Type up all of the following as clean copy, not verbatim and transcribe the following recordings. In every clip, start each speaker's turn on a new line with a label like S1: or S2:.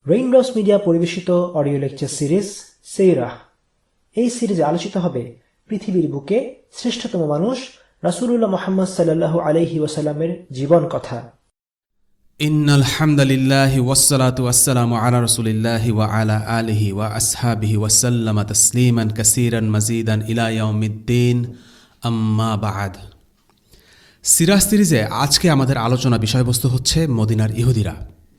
S1: Raindrops media পরিবেশিত audio lecture series সেইরাহ। এই সিরিজে আলোচিত হবে পৃথিবীর বুকে শ্রেষ্ঠতম মানুষ রাসূলুল্লাহ মুহাম্মদ সাল্লাল্লাহু আলাইহি ওয়াসাল্লামের জীবন কথা।
S2: ইন্নাল হামদালিল্লাহি ওয়াসসালাতু ওয়াসসালামু আলা রাসূলিল্লাহি ওয়া আলা আলিহি ওয়া আসহাবিহি ওয়া সাল্লামা তাসলিমান কাসীরান মাজিদান ইলা ইয়াউমিদ্দিন, আম্মা বা'দ। সিরাহ সিরিজে আজকে আমাদের আলোচনা বিষয়বস্তু হচ্ছে মদিনার ইহুদিরা।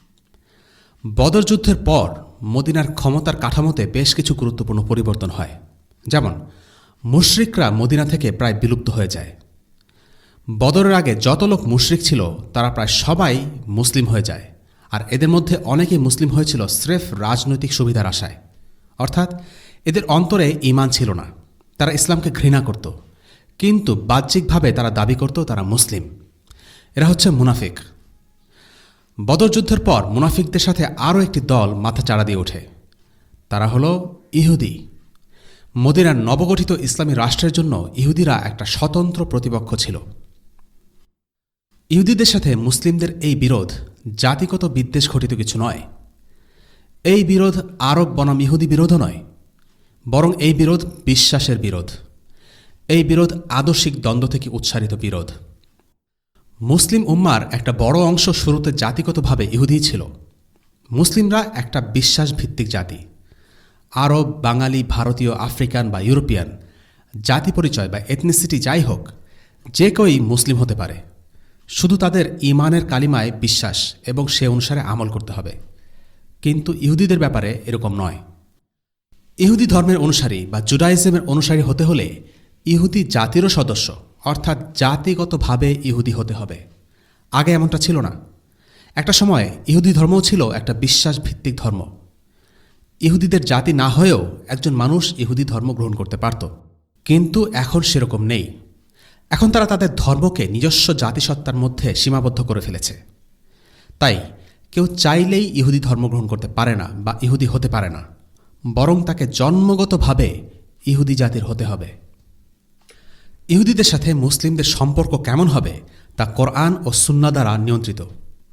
S2: বদর যুদ্ধের পর মদিনার ক্ষমতার কাঠামোতে বেশ কিছু গুরুত্বপূর্ণ পরিবর্তন হয়। যেমন, মুশরিকরা মদিনা থেকে প্রায় বিলুপ্ত হয়ে যায়। বদরের আগে যত লোক মুশরিক ছিল তারা প্রায় সবাই মুসলিম হয়ে যায়, আর এদের মধ্যে অনেকেই মুসলিম হয়েছিল স্রেফ রাজনৈতিক সুবিধার আশায়। অর্থাৎ এদের অন্তরে ঈমান ছিল না, তারা ইসলামকে ঘৃণা করত, কিন্তু বাহ্যিকভাবে তারা দাবি করত তারা মুসলিম। এরা হচ্ছে মুনাফিক। বদর যুদ্ধের পর মুনাফিকদের সাথে আরও একটি দল মাথা চাড়া দিয়ে ওঠে, তারা হলো ইহুদি। মদিনার নবগঠিত ইসলামী রাষ্ট্রের জন্য ইহুদিরা একটা স্বতন্ত্র প্রতিপক্ষ ছিল। ইহুদিদের সাথে মুসলিমদের এই বিরোধ জাতিগত বিদ্বেষ ঘটিত কিছু নয়। এই বিরোধ আরব বনাম ইহুদি বিরোধও নয়, বরং এই বিরোধ বিশ্বাসের বিরোধ। এই বিরোধ আদর্শিক দ্বন্দ্ব থেকে উৎসারিত বিরোধ। মুসলিম উম্মার একটা বড় অংশ শুরুতে জাতিগতভাবে ইহুদি ছিল। মুসলিমরা একটা বিশ্বাসভিত্তিক জাতি। আরব, বাঙালি, ভারতীয়, আফ্রিকান বা ইউরোপিয়ান জাতি পরিচয় বা এথনিসিটি যাই হোক, যে কেউই মুসলিম হতে পারে, শুধু তাদের ঈমানের কালিমায় বিশ্বাস এবং সে অনুসারে আমল করতে হবে। কিন্তু ইহুদিদের ব্যাপারে এরকম নয়। ইহুদি ধর্মের অনুসারী বা জুডাইজমের অনুসারী হতে হলে ইহুদি জাতিরও সদস্য, অর্থাৎ জাতিগতভাবে ইহুদি হতে হবে। আগে এমনটা ছিল না। একটা সময় ইহুদি ধর্মও ছিল একটা বিশ্বাসভিত্তিক ধর্ম। ইহুদিদের জাতি না হয়েও একজন মানুষ ইহুদি ধর্ম গ্রহণ করতে পারত, কিন্তু এখন সেরকম নেই। এখন তারা তাদের ধর্মকে নিজস্ব জাতিসত্তার মধ্যে সীমাবদ্ধ করে ফেলেছে। তাই কেউ চাইলেই ইহুদি ধর্ম গ্রহণ করতে পারে না বা ইহুদি হতে পারে না, বরং তাকে জন্মগতভাবে ইহুদি জাতির হতে হবে। ইহুদিদের সাথে মুসলিমদের সম্পর্ক কেমন হবে তা কোরআন ও সুন্নাহ দ্বারা নিয়ন্ত্রিত।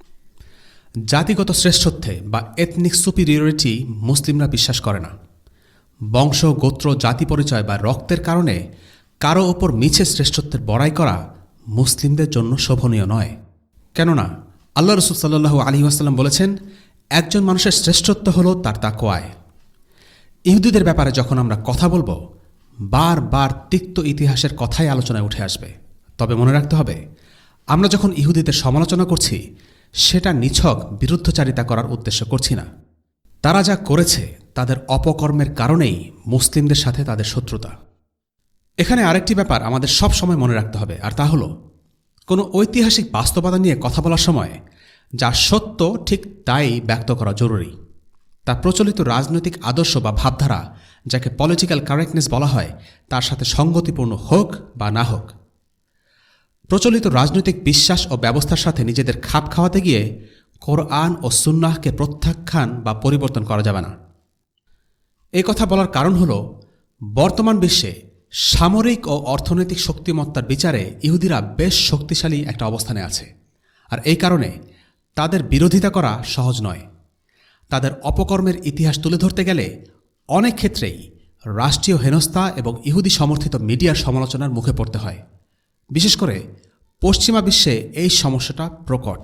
S2: জাতিগত শ্রেষ্ঠত্বে বা এথনিক সুপিরিয়রিটি মুসলিমরা বিশ্বাস করে না। বংশ, গোত্র, জাতি পরিচয় বা রক্তের কারণে কারো ওপর মিছে শ্রেষ্ঠত্বের বড়াই করা মুসলিমদের জন্য শোভনীয় নয়। কেননা আল্লাহ রাসূল সাল্লাল্লাহু আলাইহি ওয়াসাল্লাম বলেছেন, একজন মানুষের শ্রেষ্ঠত্ব হলো তার তাকওয়ায়। ইহুদিদের ব্যাপারে যখন আমরা কথা বলবো, বারবার তিক্ত ইতিহাসের কথাই আলোচনায় উঠে আসবে। তবে মনে রাখতে হবে, আমরা যখন ইহুদিদের সমালোচনা করছি, সেটা নিছক বিরুদ্ধচারিতা করার উদ্দেশ্য করছি না। তারা যা করেছে তাদের অপকর্মের কারণেই মুসলিমদের সাথে তাদের শত্রুতা। এখানে আরেকটি ব্যাপার আমাদের সব সময় মনে রাখতে হবে, আর তা হলো, কোনো ঐতিহাসিক বাস্তবতা নিয়ে কথা বলার সময় যা সত্য ঠিক তাই ব্যক্ত করা জরুরি। তা প্রচলিত রাজনৈতিক আদর্শ বা ভাবধারা, যাকে পলিটিক্যাল কারেক্টনেস বলা হয়, তার সাথে সঙ্গতিপূর্ণ হোক বা না হোক। প্রচলিত রাজনৈতিক বিশ্বাস ও ব্যবস্থার সাথে নিজেদের খাপ খাওয়াতে গিয়ে কোরআন ও সুন্নাহকে প্রত্যাখ্যান বা পরিবর্তন করা যাবে না। এই কথা বলার কারণ হল, বর্তমান বিশ্বে সামরিক ও অর্থনৈতিক শক্তিমত্তার বিচারে ইহুদিরা বেশ শক্তিশালী একটা অবস্থানে আছে, আর এই কারণে তাদের বিরোধিতা করা সহজ নয়। তাদের অপকর্মের ইতিহাস তুলে ধরতে গেলে অনেক ক্ষেত্রেই রাষ্ট্রীয় হেনস্থা এবং ইহুদি সমর্থিত মিডিয়ার সমালোচনার মুখে পড়তে হয়। বিশেষ করে পশ্চিমা বিশ্বে এই সমস্যাটা প্রকট।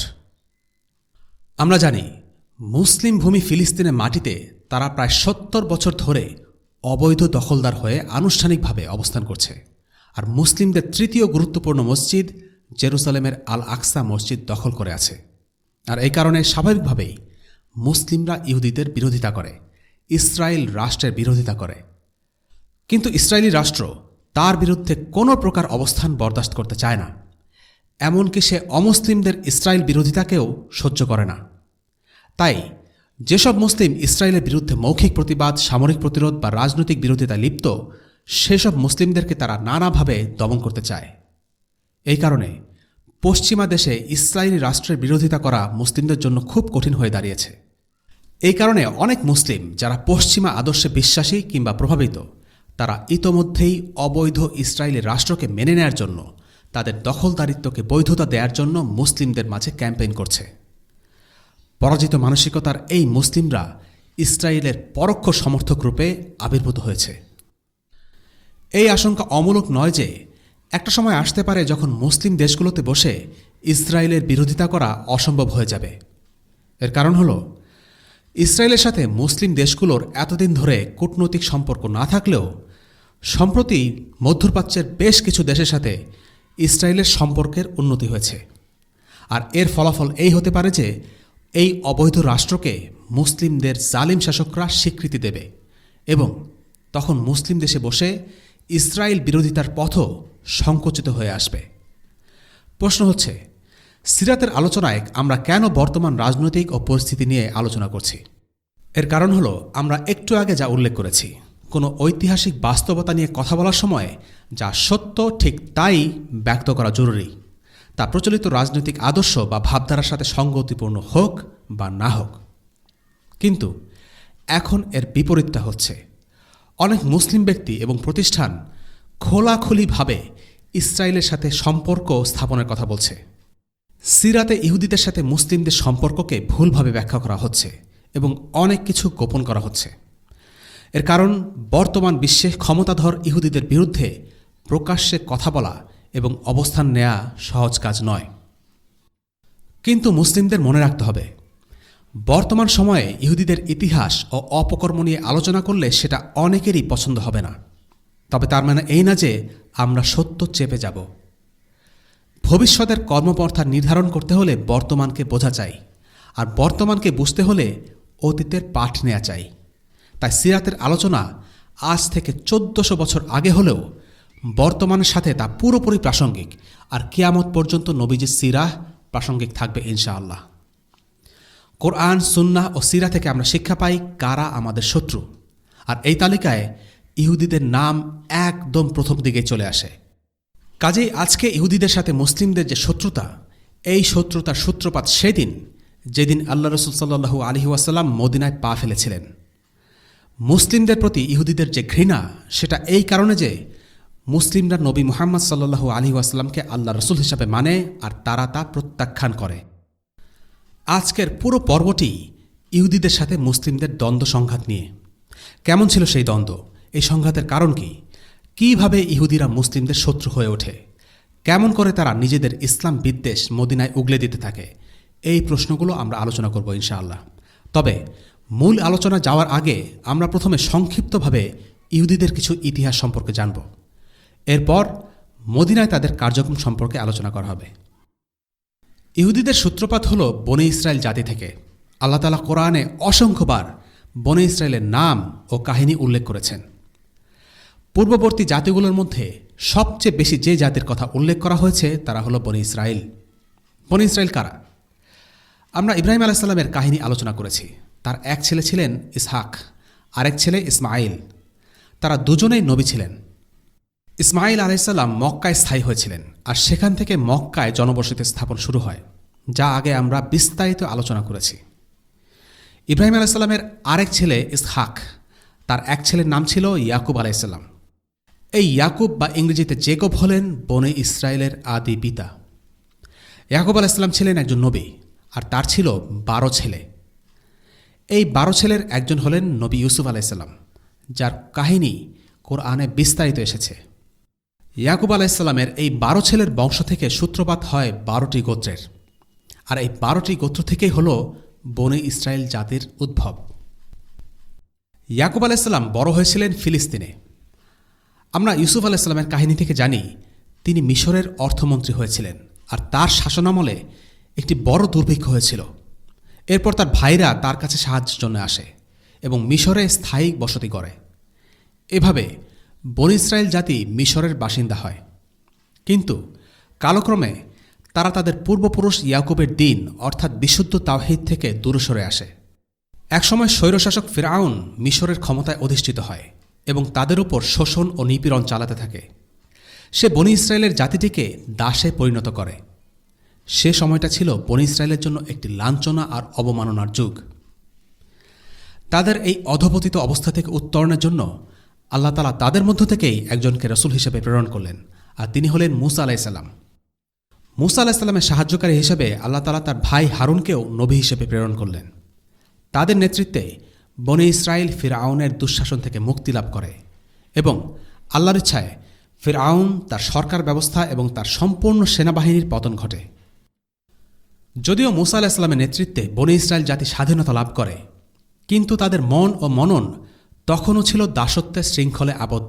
S2: আমরা জানি, মুসলিম ভূমি ফিলিস্তিনের মাটিতে তারা প্রায় ৭০ বছর ধরে অবৈধ দখলদার হয়ে আনুষ্ঠানিকভাবে অবস্থান করছে, আর মুসলিমদের তৃতীয় গুরুত্বপূর্ণ মসজিদ জেরুসালেমের আল আকসা মসজিদ দখল করে আছে। আর এই কারণে স্বাভাবিকভাবেই মুসলিমরা ইহুদিদের বিরোধিতা করে, ইসরায়েল রাষ্ট্রের বিরোধিতা করে। কিন্তু ইসরায়েলি রাষ্ট্র তার বিরুদ্ধে কোনো প্রকার অবস্থান বরদাস্ত করতে চায় না। এমনকি সে অমুসলিমদের ইসরায়েল বিরোধিতাকেও সহ্য করে না। তাই যেসব মুসলিম ইসরায়েলের বিরুদ্ধে মৌখিক প্রতিবাদ, সামরিক প্রতিরোধ বা রাজনৈতিক বিরোধিতায় লিপ্ত, সেসব মুসলিমদেরকে তারা নানাভাবে দমন করতে চায়। এই কারণে পশ্চিমা দেশে ইসরায়েলি রাষ্ট্রের বিরোধিতা করা মুসলিমদের জন্য খুব কঠিন হয়ে দাঁড়িয়েছে। এই কারণে অনেক মুসলিম যারা পশ্চিমা আদর্শে বিশ্বাসী কিংবা প্রভাবিত, তারা ইতোমধ্যেই অবৈধ ইসরায়েলি রাষ্ট্রকে মেনে নেয়ার জন্য, তাদের দখলদারিত্বকে বৈধতা দেওয়ার জন্য মুসলিমদের মাঝে ক্যাম্পেইন করছে। পরাজিত মানসিকতার এই মুসলিমরা ইসরায়েলের পরোক্ষ সমর্থক রূপে আবির্ভূত হয়েছে। এই আশঙ্কা অমূলক নয় যে একটা সময় আসতে পারে যখন মুসলিম দেশগুলোতে বসে ইসরায়েলের বিরোধিতা করা অসম্ভব হয়ে যাবে। এর কারণ হল, ইসরায়েলের সাথে মুসলিম দেশগুলোর এতদিন ধরে কূটনৈতিক সম্পর্ক না থাকলেও সম্প্রতি মধ্যপ্রাচ্যের বেশ কিছু দেশের সাথে ইসরায়েলের সম্পর্কের উন্নতি হয়েছে। আর এর ফলাফল এই হতে পারে যে এই অবৈধ রাষ্ট্রকে মুসলিমদের জালিম শাসকরা স্বীকৃতি দেবে এবং তখন মুসলিম দেশে বসে ইসরায়েল বিরোধিতার পথও সংকুচিত হয়ে আসবে। প্রশ্ন হচ্ছে, সিরাতের আলোচনায় আমরা কেন বর্তমান রাজনৈতিক ও পরিস্থিতি নিয়ে আলোচনা করছি? এর কারণ হল, আমরা একটু আগে যা উল্লেখ করেছি, কোনো ঐতিহাসিক বাস্তবতা নিয়ে কথা বলার সময় যা সত্য ঠিক তাই ব্যক্ত করা জরুরি, তা প্রচলিত রাজনৈতিক আদর্শ বা ভাবধারার সাথে সঙ্গতিপূর্ণ হোক বা না হোক। কিন্তু এখন এর বিপরীতটা হচ্ছে, অনেক মুসলিম ব্যক্তি এবং প্রতিষ্ঠান খোলাখুলিভাবে ইসরায়েলের সাথে সম্পর্ক স্থাপনের কথা বলছে। সিরাতে ইহুদিদের সাথে মুসলিমদের সম্পর্ককে ভুলভাবে ব্যাখ্যা করা হচ্ছে এবং অনেক কিছু গোপন করা হচ্ছে। এর কারণ, বর্তমান বিশ্বে ক্ষমতাধর ইহুদিদের বিরুদ্ধে প্রকাশ্যে কথা বলা এবং অবস্থান নেওয়া সহজ কাজ নয়। কিন্তু মুসলিমদের মনে রাখতে হবে, বর্তমান সময়ে ইহুদিদের ইতিহাস ও অপকর্ম নিয়ে আলোচনা করলে সেটা অনেকেরই পছন্দ হবে না। তবে তার মানে এই না যে আমরা সত্য চেপে যাব। ভবিষ্যতের কর্মপন্থা নির্ধারণ করতে হলে বর্তমানকে বোঝা চাই, আর বর্তমানকে বুঝতে হলে অতীতের পাঠ নেওয়া চাই। তাই সিরাতের আলোচনা আজ থেকে 1400 বছর আগে হলেও বর্তমানের সাথে তা পুরোপুরি প্রাসঙ্গিক, আর কিয়ামত পর্যন্ত নবীজির সিরাহ প্রাসঙ্গিক থাকবে ইনশাআল্লাহ। কোরআন, সুন্নাহ ও সিরা থেকে আমরা শিক্ষা পাই কারা আমাদের শত্রু, আর এই তালিকায় ইহুদিদের নাম একদম প্রথম দিকে চলে আসে। কাজেই আজকে ইহুদিদের সাথে মুসলিমদের যে শত্রুতা, এই শত্রুতার সূত্রপাত সেদিন যেদিন আল্লাহ রসুল সাল্লাল্লাহু আলাইহি ওয়াসাল্লাম মদিনায় পা ফেলেছিলেন। মুসলিমদের প্রতি ইহুদিদের যে ঘৃণা, সেটা এই কারণে যে মুসলিমরা নবী মুহাম্মদ সাল্লাল্লাহু আলাইহি ওয়াসাল্লামকে আল্লাহ রসুল হিসাবে মানে, আর তারা তা প্রত্যাখ্যান করে। আজকের পুরো পর্বটি ইহুদিদের সাথে মুসলিমদের দ্বন্দ্ব সংঘাত নিয়ে। কেমন ছিল সেই দ্বন্দ্ব? এই সংঘাতের কারণ কি? কিভাবে ইহুদিরা মুসলিমদের শত্রু হয়ে ওঠে? কেমন করে তারা নিজেদের ইসলাম বিদ্বেষ মদিনায় উগলে দিতে থাকে? এই প্রশ্নগুলো আমরা আলোচনা করব ইনশাআল্লাহ। তবে মূল আলোচনা যাওয়ার আগে আমরা প্রথমে সংক্ষিপ্তভাবে ইহুদিদের কিছু ইতিহাস সম্পর্কে জানব। এরপর মদিনায় তাদের কার্যক্রম সম্পর্কে আলোচনা করা হবে। ইহুদিদের সূত্রপাত হল বনে ইসরায়েল জাতি থেকে। আল্লাহ তাআলা কোরআনে অসংখ্যবার বনে ইসরায়েলের নাম ও কাহিনী উল্লেখ করেছেন। পূর্ববর্তী জাতিগুলোর মধ্যে সবচেয়ে বেশি যে জাতির কথা উল্লেখ করা হয়েছে তারা হলো বনে ইসরায়েল। বনে ইসরায়েল কারা? আমরা ইব্রাহিম আলাইহিস সালামের কাহিনী আলোচনা করেছি। তার এক ছেলে ছিলেন ইসহাক, আরেক ছেলে ইসমাইল। তারা দুজনেই নবী ছিলেন। ইসমাইল আলাইহিস সালাম মক্কায় স্থায়ী হয়েছিলেন, আর সেখান থেকে মক্কায় জনবসতি স্থাপন শুরু হয়, যা আগে আমরা বিস্তারিত আলোচনা করেছি। ইব্রাহিম আলাইহিস সালামের আরেক ছেলে ইসহাক, তার এক ছেলের নাম ছিল ইয়াকুব আলাইহিস সালাম। এই ইয়াকুব বা ইংরেজিতে জেকব হলেন বনে ইসরায়েলের আদি পিতা। ইয়াকুব আলাইহিস সালাম ছিলেন একজন নবী, আর তার ছিল 12 ছেলে। এই 12 ছেলের একজন হলেন নবী ইউসুফ আলাইহিস সালাম, যার কাহিনী কোরআনে বিস্তারিত এসেছে। ইয়াকুব আলাইহিস সালামের এই 12 ছেলের বংশ থেকে সূত্রপাত হয় 12টি গোত্রের, আর এই 12টি গোত্র থেকেই হল বনে ইসরায়েল জাতির উদ্ভব। ইয়াকুব আলাইহিস সালাম বড় হয়েছিলেন ফিলিস্তিনে। আমরা ইউসুফ আলাইহিস সালামের কাহিনী থেকে জানি তিনি মিশরের অর্থমন্ত্রী হয়েছিলেন, আর তার শাসনামলে একটি বড় দুর্ভিক্ষ হয়েছিল। এরপর তার ভাইরা তার কাছে সাহায্যের জন্য আসে এবং মিশরে স্থায়ী বসতি করে। এভাবে বনে ইসরায়েল জাতি মিশরের বাসিন্দা হয়। কিন্তু কালক্রমে তারা তাদের পূর্বপুরুষ ইয়াকুবের দিন অর্থাৎ বিশুদ্ধ তাওহীদ থেকে দূরে সরে আসে। একসময় স্বৈরশাসক ফিরআউন মিশরের ক্ষমতায় অধিষ্ঠিত হয় এবং তাদের উপর শোষণ ও নিপীড়ন চালাতে থাকে। সে বনি ইসরায়েলের জাতিটিকে দাসে পরিণত করে। সে সময়টা ছিল বনি ইসরায়েলের জন্য একটি লাঞ্ছনা আর অবমাননার যুগ। তাদের এই অধপতিত অবস্থা থেকে উত্তরণের জন্য আল্লাহ তাআলা তাদের মধ্য থেকেই একজনকে রাসূল হিসেবে প্রেরণ করলেন, আর তিনি হলেন মূসা আলাইহিস সালাম। মূসা আলাইহিস সালামের সাহায্যকারী হিসেবে আল্লাহ তাআলা তার ভাই হারুনকেও নবী হিসেবে প্রেরণ করলেন। তাদের নেতৃত্বে বনি ইসরায়েল ফিরআউনের দুঃশাসন থেকে মুক্তি লাভ করে এবং আল্লাহর ইচ্ছায় ফিরআউন, তার সরকার ব্যবস্থা এবং তার সম্পূর্ণ সেনাবাহিনীর পতন ঘটে। যদিও মূসা আলাইহিস সালামের নেতৃত্বে বনি ইসরায়েল জাতি স্বাধীনতা লাভ করে, কিন্তু তাদের মন ও মনন তখনও ছিল দাসত্বের শৃঙ্খলে আবদ্ধ।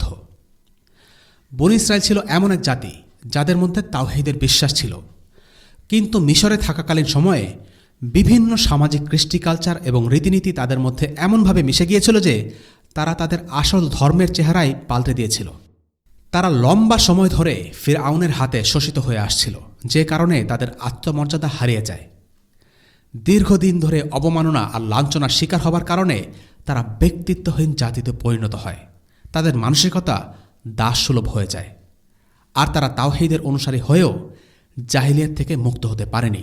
S2: বনি ইসরায়েল ছিল এমন এক জাতি যাদের মধ্যে তাওহীদের বিশ্বাস ছিল, কিন্তু মিশরে থাকাকালীন সময়ে বিভিন্ন সামাজিক কৃষ্টি কালচার এবং রীতিনীতি তাদের মধ্যে এমনভাবে মিশে গিয়েছিল যে তারা তাদের আসল ধর্মের চেহারাই পাল্টে দিয়েছিল। তারা লম্বা সময় ধরে ফিরআউনের হাতে শোষিত হয়ে আসছিল, যে কারণে তাদের আত্মমর্যাদা হারিয়ে যায়। দীর্ঘদিন ধরে অবমাননা আর লাঞ্ছনার শিকার হবার কারণে তারা ব্যক্তিত্বহীন জাতিতে পরিণত হয়। তাদের মানসিকতা দাসসুলভ হয়ে যায়, আর তারা তাওহীদের অনুসারী হয়েও জাহিলিয়াত থেকে মুক্ত হতে পারেনি।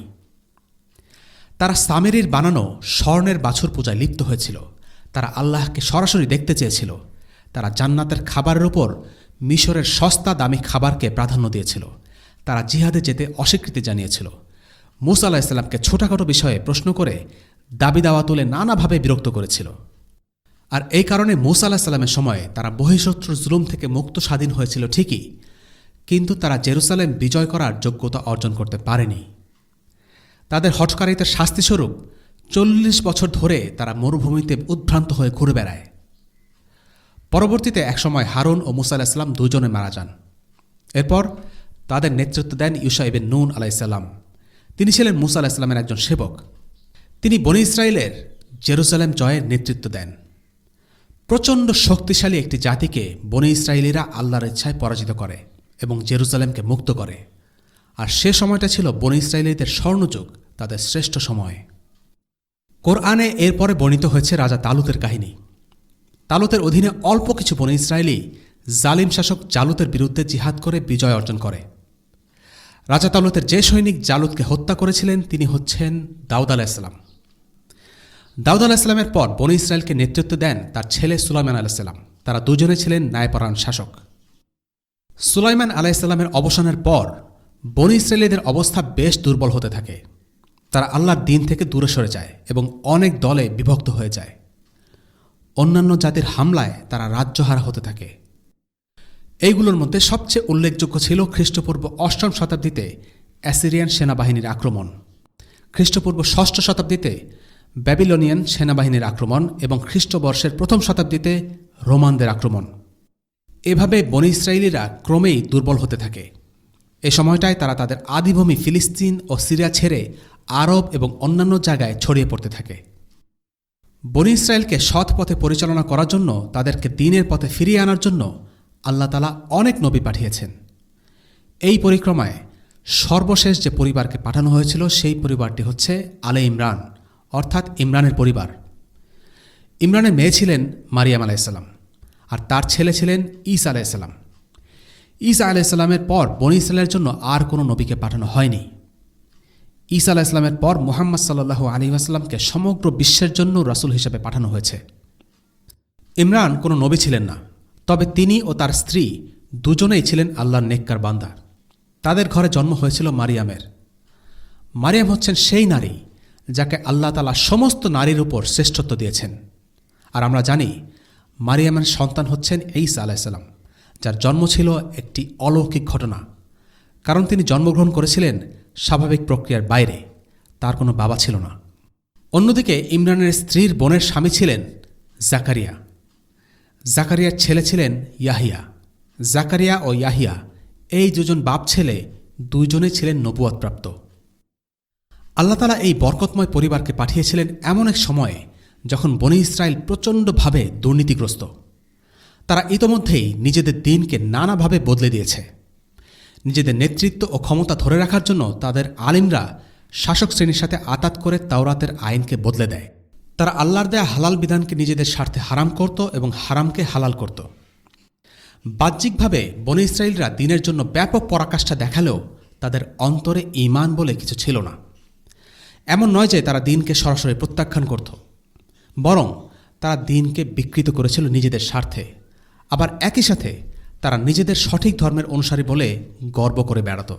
S2: তারা সামেরির বানানো স্বর্ণের বাছুর পূজায় লিপ্ত হয়েছিল। তারা আল্লাহকে সরাসরি দেখতে চেয়েছিল। তারা জান্নাতের খাবারের উপর মিশরের সস্তা দামি খাবারকে প্রাধান্য দিয়েছিল। তারা জিহাদে যেতে অস্বীকৃতি জানিয়েছিল। মূসা আলাইহিস সালামকে ছোটখাটো বিষয়ে প্রশ্ন করে দাবি দাওয়া তুলে নানাভাবে বিরক্ত করেছিল। আর এই কারণে মূসা আলাইহিস সালামের সময়ে তারা বহিঃশত্রুর জুলুম থেকে মুক্ত স্বাধীন হয়েছিল ঠিকই, কিন্তু তারা জেরুসালেম বিজয় করার যোগ্যতা অর্জন করতে পারেনি। তাদের হঠকারিতার শাস্তিস্বরূপ 40 বছর ধরে তারা মরুভূমিতে উদ্ভ্রান্ত হয়ে ঘুরে বেড়ায়। পরবর্তীতে একসময় হারুন ও মূসা আলাইহিস সালাম দুজনে মারা যান। এরপর তাদের নেতৃত্ব দেন ইউশা ইবনে নুন আলাইহিস সালাম। তিনি ছিলেন মূসা আলাইহিস সালামের একজন সেবক। তিনি বনি ইসরায়েলের জেরুসালেম জয়ের নেতৃত্ব দেন। প্রচণ্ড শক্তিশালী একটি জাতিকে বনি ইসরায়েলিরা আল্লাহর ইচ্ছায় পরাজিত করে এবং জেরুসালেমকে মুক্ত করে। আর সে সময়টা ছিল বনি ইসরায়েলিদের স্বর্ণযুগ, তাদের শ্রেষ্ঠ সময়। কোরআনে এরপরে বর্ণিত হয়েছে রাজা তালুতের কাহিনী। তালুতের অধীনে অল্প কিছু বনি ইসরায়েলি জালিম শাসক জালুতের বিরুদ্ধে জিহাদ করে বিজয় অর্জন করে। রাজা তালুতের যে সৈনিক জালুতকে হত্যা করেছিলেন তিনি হচ্ছেন দাউদ আলাইহিস সালাম। দাউদ আলাইহিস সালামের পর বনি ইসরায়েলকে নেতৃত্ব দেন তার ছেলে সুলাইমান আলাইহিস সালাম। তারা দুজনে ছিলেন ন্যায়পরায়ণ শাসক। সুলাইমান আলাইহিস সালামের অবসানের পর বনি ইসরায়েলিদের অবস্থা বেশ দুর্বল হতে থাকে। তারা আল্লাহর দ্বীন থেকে দূরে সরে যায় এবং অনেক দলে বিভক্ত হয়ে যায়। অন্যান্য জাতির হামলায় তারা রাজ্যহারা হতে থাকে। এইগুলোর মধ্যে সবচেয়ে উল্লেখযোগ্য ছিল খ্রিস্টপূর্ব 8ম শতাব্দীতে অ্যাসিরিয়ান সেনাবাহিনীর আক্রমণ, খ্রিস্টপূর্ব 6ষ্ঠ শতাব্দীতে ব্যাবিলনিয়ান সেনাবাহিনীর আক্রমণ এবং খ্রিস্টবর্ষের 1ম শতাব্দীতে রোমানদের আক্রমণ। এভাবে বনি ইসরায়েলিরা ক্রমেই দুর্বল হতে থাকে। এ সময়টায় তারা তাদের আদিভূমি ফিলিস্তিন ও সিরিয়া ছেড়ে আরব এবং অন্যান্য জায়গায় ছড়িয়ে পড়তে থাকে। বনি ইসরায়েলকে সৎ পথে পরিচালনা করার জন্য, তাদেরকে দ্বীনের পথে ফিরিয়ে আনার জন্য আল্লাহ তাআলা অনেক নবী পাঠিয়েছেন। এই পরিক্রমায় সর্বশেষ যে পরিবারকে পাঠানো হয়েছিল সেই পরিবারটি হচ্ছে আলে ইমরান, অর্থাৎ ইমরানের পরিবার। ইমরানের মেয়ে ছিলেন মারিয়াম আলাইহিস সালাম, আর তার ছেলে ছিলেন ঈসা আলাইহিস সালাম। ঈসা আলাইহিস সালামের পর বনি ইসরায়েলের জন্য আর কোনো নবীকে পাঠানো হয়নি। ঈসা আলাইহিস সালামের পর মুহাম্মদ সাল্লাল্লাহু আলাইহি ওয়াসাল্লামকে সমগ্র বিশ্বের জন্য রাসূল হিসেবে পাঠানো হয়েছে। ইমরান কোনো নবী ছিলেন না, তবে তিনি ও তার স্ত্রী দুজনেই ছিলেন আল্লাহর নেককার বান্দা। তাদের ঘরে জন্ম হয়েছিল মারিয়ামের। মারিয়াম হচ্ছেন সেই নারী যাকে আল্লাহ তাআলা সমস্ত নারীর উপর শ্রেষ্ঠত্ব দিয়েছেন। আর আমরা জানি মারিয়ামের সন্তান হচ্ছেন ঈসা আলাইহিস সালাম, যার জন্ম ছিল একটি অলৌকিক ঘটনা, কারণ তিনি জন্মগ্রহণ করেছিলেন স্বাভাবিক প্রক্রিয়ার বাইরে। তার কোনো বাবা ছিল না। অন্যদিকে ইমরানের স্ত্রীর বোনের স্বামী ছিলেন জাকারিয়া। জাকারিয়ার ছেলে ছিলেন ইয়াহিয়া। জাকারিয়া ও ইয়াহিয়া এই দুজন বাপ ছেলে দুইজনেই ছিলেন নবুয়তপ্রাপ্ত। আল্লাহ তাআলা এই বরকতময় পরিবারকে পাঠিয়েছিলেন এমন এক সময়ে যখন বনি ইসরায়েল প্রচণ্ডভাবে দুর্নীতিগ্রস্ত। তারা ইতোমধ্যেই নিজেদের দ্বীনকে নানাভাবে বদলে দিয়েছে। নিজেদের নেতৃত্ব ও ক্ষমতা ধরে রাখার জন্য তাদের আলিমরা শাসক শ্রেণীর সাথে আতাত করে তাওরাতের আইনকে বদলে দেয়। তারা আল্লাহর দেয়া হালাল বিধানকে নিজেদের স্বার্থে হারাম করত এবং হারামকে হালাল করত। বাহ্যিকভাবে বনি ইসরায়েলরা দ্বীনের জন্য ব্যাপক পরাকাষ্ঠা দেখালেও তাদের অন্তরে ঈমান বলে কিছু ছিল না। এমন নয় যে তারা দ্বীনকে সরাসরি প্রত্যাখ্যান করত, বরং তারা দ্বীনকে বিকৃত করেছিল নিজেদের স্বার্থে। আবার একই সাথে তারা নিজেদের সঠিক ধর্মের অনুসারী বলে গর্ব করে বেড়াত।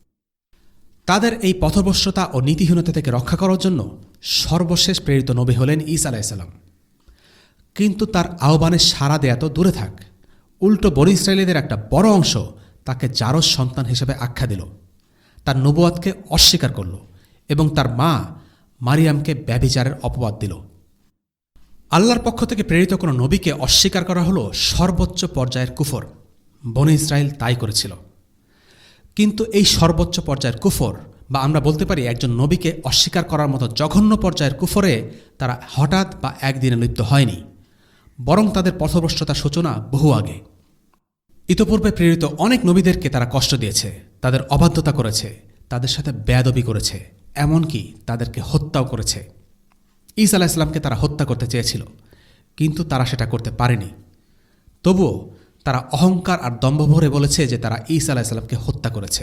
S2: তাদের এই পথভ্রষ্টতা ও নীতিহীনতা থেকে রক্ষা করার জন্য সর্বশেষ প্রেরিত নবী হলেন ঈসা আলাইহিস সালাম। কিন্তু তার আহ্বানে সাড়া দেয়া তো দূরে থাক, উল্টো বনী ইসরায়েলীদের একটা বড় অংশ তাকে জারজ সন্তান হিসেবে আখ্যা দিল, তার নবুয়াতকে অস্বীকার করল এবং তার মা মারিয়ামকে ব্যভিচারের অপবাদ দিল। আল্লাহর পক্ষ থেকে প্রেরিত কোনো নবীকে অস্বীকার করা হলো সর্বোচ্চ পর্যায়ের কুফর। বনী ইসরায়েল তাই করেছিল। কিন্তু এই সর্বোচ্চ পর্যায়ের কুফর, বা আমরা বলতে পারি একজন নবীকে অস্বীকার করার মতো জঘন্য পর্যায়ের কুফরে তারা হঠাৎ বা একদিনে লিপ্ত হয়নি, বরং তাদের পথভ্রষ্টতার সূচনা বহু আগে। ইতপূর্বে প্রেরিত অনেক নবীদেরকে তারা কষ্ট দিয়েছে, তাদের অবাধ্যতা করেছে, তাদের সাথে বেয়াদবি করেছে, এমনকি তাদেরকে হত্যাও করেছে। ঈসা আলাইহিস সালামকে তারা হত্যা করতে চেয়েছিল, কিন্তু তারা সেটা করতে পারেনি। তবুও তারা অহংকার আর দম্ভ ভরে বলেছে যে তারা ঈসা আলাইহিস সালামকে হত্যা করেছে।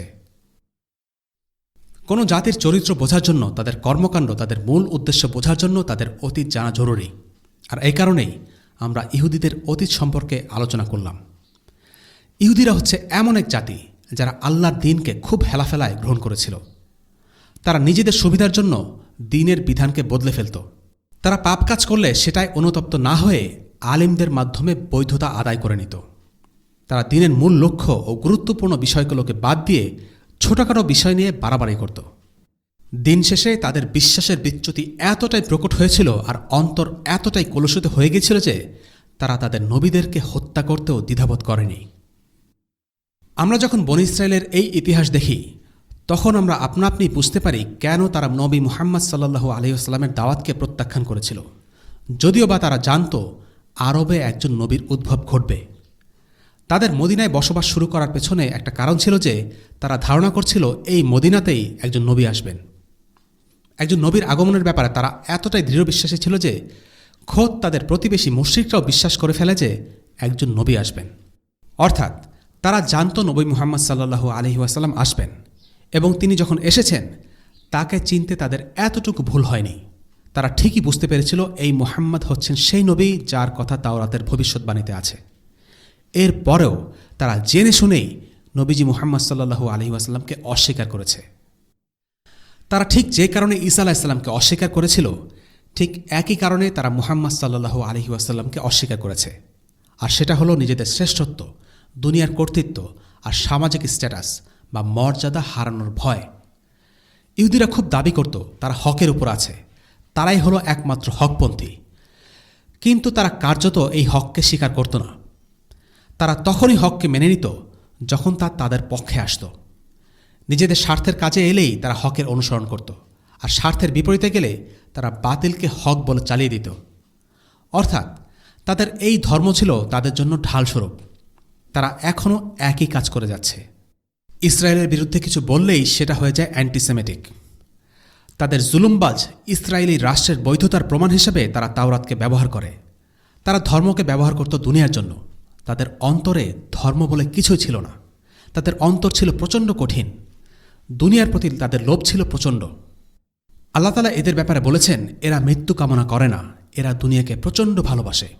S2: কোনো জাতির চরিত্র বোঝার জন্য, তাদের কর্মকাণ্ড, তাদের মূল উদ্দেশ্য বোঝার জন্য তাদের অতীত জানা জরুরি। আর এই কারণেই আমরা ইহুদিদের অতীত সম্পর্কে আলোচনা করলাম। ইহুদিরা হচ্ছে এমন এক জাতি যারা আল্লাহর দ্বীনকে খুব হেলাফেলায় গ্রহণ করেছিল। তারা নিজেদের সুবিধার জন্য দ্বীনের বিধানকে বদলে ফেলত। তারা পাপ কাজ করলে সেটাই অনুতপ্ত না হয়ে আলিমদের মাধ্যমে বৈধতা আদায় করে নিত। তারা দ্বীনের মূল লক্ষ্য ও গুরুত্বপূর্ণ বিষয়গুলোকে বাদ দিয়ে ছোটখাটো বিষয় নিয়ে বাড়াবাড়ি করত। দিন শেষে তাদের বিশ্বাসের বিচ্যুতি এতটাই প্রকট হয়েছিল আর অন্তর এতটাই কলুষিত হয়ে গিয়েছিল যে তারা তাদের নবীদেরকে হত্যা করতেও দ্বিধাবোধ করেনি। আমরা যখন বনী ইসরায়েলের এই ইতিহাস দেখি, তখন আমরা আপনা আপনি বুঝতে পারি কেন তারা নবী মুহাম্মদ সাল্লাল্লাহু আলাইহি ওয়াসাল্লামের দাওয়াতকে প্রত্যাখ্যান করেছিল, যদিও বা তারা জানত আরবে একজন নবীর উদ্ভব ঘটবে। তাদের মদিনায় বসবাস শুরু করার পেছনে একটা কারণ ছিল যে তারা ধারণা করছিল এই মদিনাতেই একজন নবী আসবেন। একজন নবীর আগমনের ব্যাপারে তারা এতটাই দৃঢ় বিশ্বাসী ছিল যে খোদ তাদের প্রতিবেশী মুশরিকরাও বিশ্বাস করে ফেলে যে একজন নবী আসবেন। অর্থাৎ তারা জানত নবী মুহাম্মদ সাল্লাল্লাহু আলাইহি ওয়াসাল্লাম আসবেন, এবং তিনি যখন এসেছেন তাকে চিনতে তাদের এতটুকু ভুল হয়নি। তারা ঠিকই বুঝতে পেরেছিল এই মুহাম্মদ হচ্ছেন সেই নবী যার কথা তাওরাতের ভবিষ্যৎবাণীতে আছে। এর পরেও তারা জেনে শুনেই নবীজি মুহাম্মদ সাল্লাল্লাহু আলাইহি ওয়াসাল্লামকে অস্বীকার করেছে। তারা ঠিক যে কারণে ঈসা আলাইহিস সালামকে অস্বীকার করেছিল, ঠিক একই কারণে তারা মুহাম্মদ সাল্লাল্লাহু আলাইহি ওয়াসাল্লামকে অস্বীকার করেছে। আর সেটা হলো নিজেদের শ্রেষ্ঠত্ব, দুনিয়ার কর্তৃত্ব আর সামাজিক স্ট্যাটাস বা মর্যাদা হারানোর ভয়। ইহুদিরা খুব দাবি করত তারা হকের উপর আছে, তারাই হলো একমাত্র হকপন্থী। কিন্তু তারা কার্যত এই হককে স্বীকার করত না। তারা তখনই হককে মেনে নিত যখন তা তাদের পক্ষে আসত। নিজেদের স্বার্থের কাজে এলেই তারা হকের অনুসরণ করত, আর স্বার্থের বিপরীতে গেলে তারা বাতিলকে হক বলে চালিয়ে দিত। অর্থাৎ তাদের এই ধর্ম ছিল তাদের জন্য ঢালস্বরূপ। তারা এখনও একই কাজ করে যাচ্ছে। ইসরায়েলের বিরুদ্ধে কিছু বললেই সেটা হয়ে যায় অ্যান্টিসেমেটিক। তাদের জুলুমবাজ ইসরায়েলি রাষ্ট্রের বৈধতার প্রমাণ হিসেবে তারা তাওরাতকে ব্যবহার করে। তারা ধর্মকে ব্যবহার করত দুনিয়ার জন্য। তাদের অন্তরে ধর্ম বলে কিছুই ছিল না। তাদের অন্তর ছিল প্রচণ্ড কঠিন। দুনিয়ার প্রতি তাদের লোভ ছিল প্রচণ্ড। আল্লাহ তাআলা এদের ব্যাপারে বলেছেন, এরা মৃত্যু কামনা করে না, এরা দুনিয়াকে প্রচণ্ড ভালোবাসে।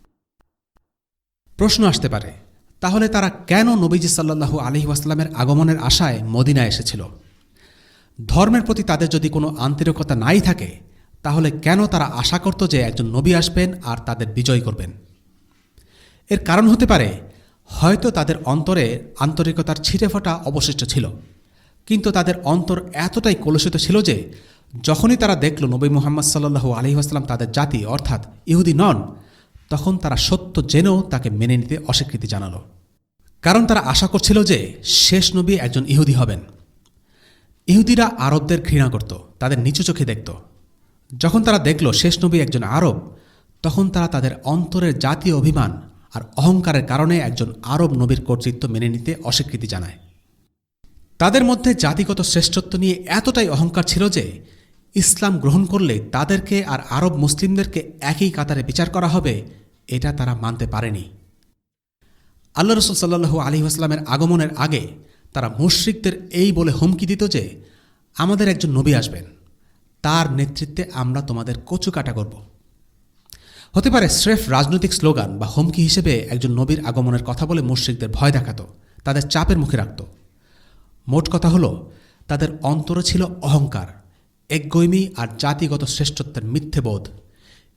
S2: প্রশ্ন আসতে পারে, তাহলে তারা কেন নবীজি সাল্লাল্লাহু আলাইহি ওয়াসাল্লামের আগমনের আশায় মদিনায় এসেছিল? ধর্মের প্রতি তাদের যদি কোনো আন্তরিকতা নাই থাকে, তাহলে কেন তারা আশা করত যে একজন নবী আসবেন আর তাদের বিজয় করবেন? এর কারণ হতে পারে হয়তো তাদের অন্তরে আন্তরিকতার ছিটেফোঁটা অবশিষ্ট ছিল, কিন্তু তাদের অন্তর এতটাই কলুষিত ছিল যে যখনই তারা দেখল নবী মুহাম্মদ সাল্লাল্লাহু আলাইহি ওয়াসাল্লাম তাদের জাতি অর্থাৎ ইহুদি নন, তখন তারা সত্য জেনেও তাকে মেনে নিতে অস্বীকৃতি জানালো। কারণ তারা আশা করছিল যে শেষ নবী একজন ইহুদি হবেন। ইহুদিরা আরবদের ঘৃণা করত, তাদের নিচু চোখে দেখত। যখন তারা দেখল শেষ নবী একজন আরব, তখন তারা তাদের অন্তরের জাতীয় অভিমান আর অহংকারের কারণে একজন আরব নবীর কর্তৃত্ব মেনে নিতে অস্বীকৃতি জানায়। তাদের মধ্যে জাতিগত শ্রেষ্ঠত্ব নিয়ে এতটাই অহংকার ছিল যে ইসলাম গ্রহণ করলে তাদেরকে আর আরব মুসলিমদেরকে একই কাতারে বিচার করা হবে, এটা তারা মানতে পারেনি। আল্লাহ রাসূল সাল্লাল্লাহু আলাইহি ওয়াসাল্লামের আগমনের আগে তারা মুশরিকদের এই বলে হুমকি দিত যে আমাদের একজন নবী আসবেন, তার নেতৃত্বে আমরা তোমাদের কচুকাটা করব। হতে পারে স্রেফ রাজনৈতিক স্লোগান বা হুমকি হিসেবে একজন নবীর আগমনের কথা বলে মুশরিকদের ভয় দেখাত, তাদের চাপের মুখে রাখত। মোট কথা হলো, তাদের অন্তরে ছিল অহংকার, একগুঁয়েমি আর জাতিগত শ্রেষ্ঠত্বের মিথ্যেবোধ।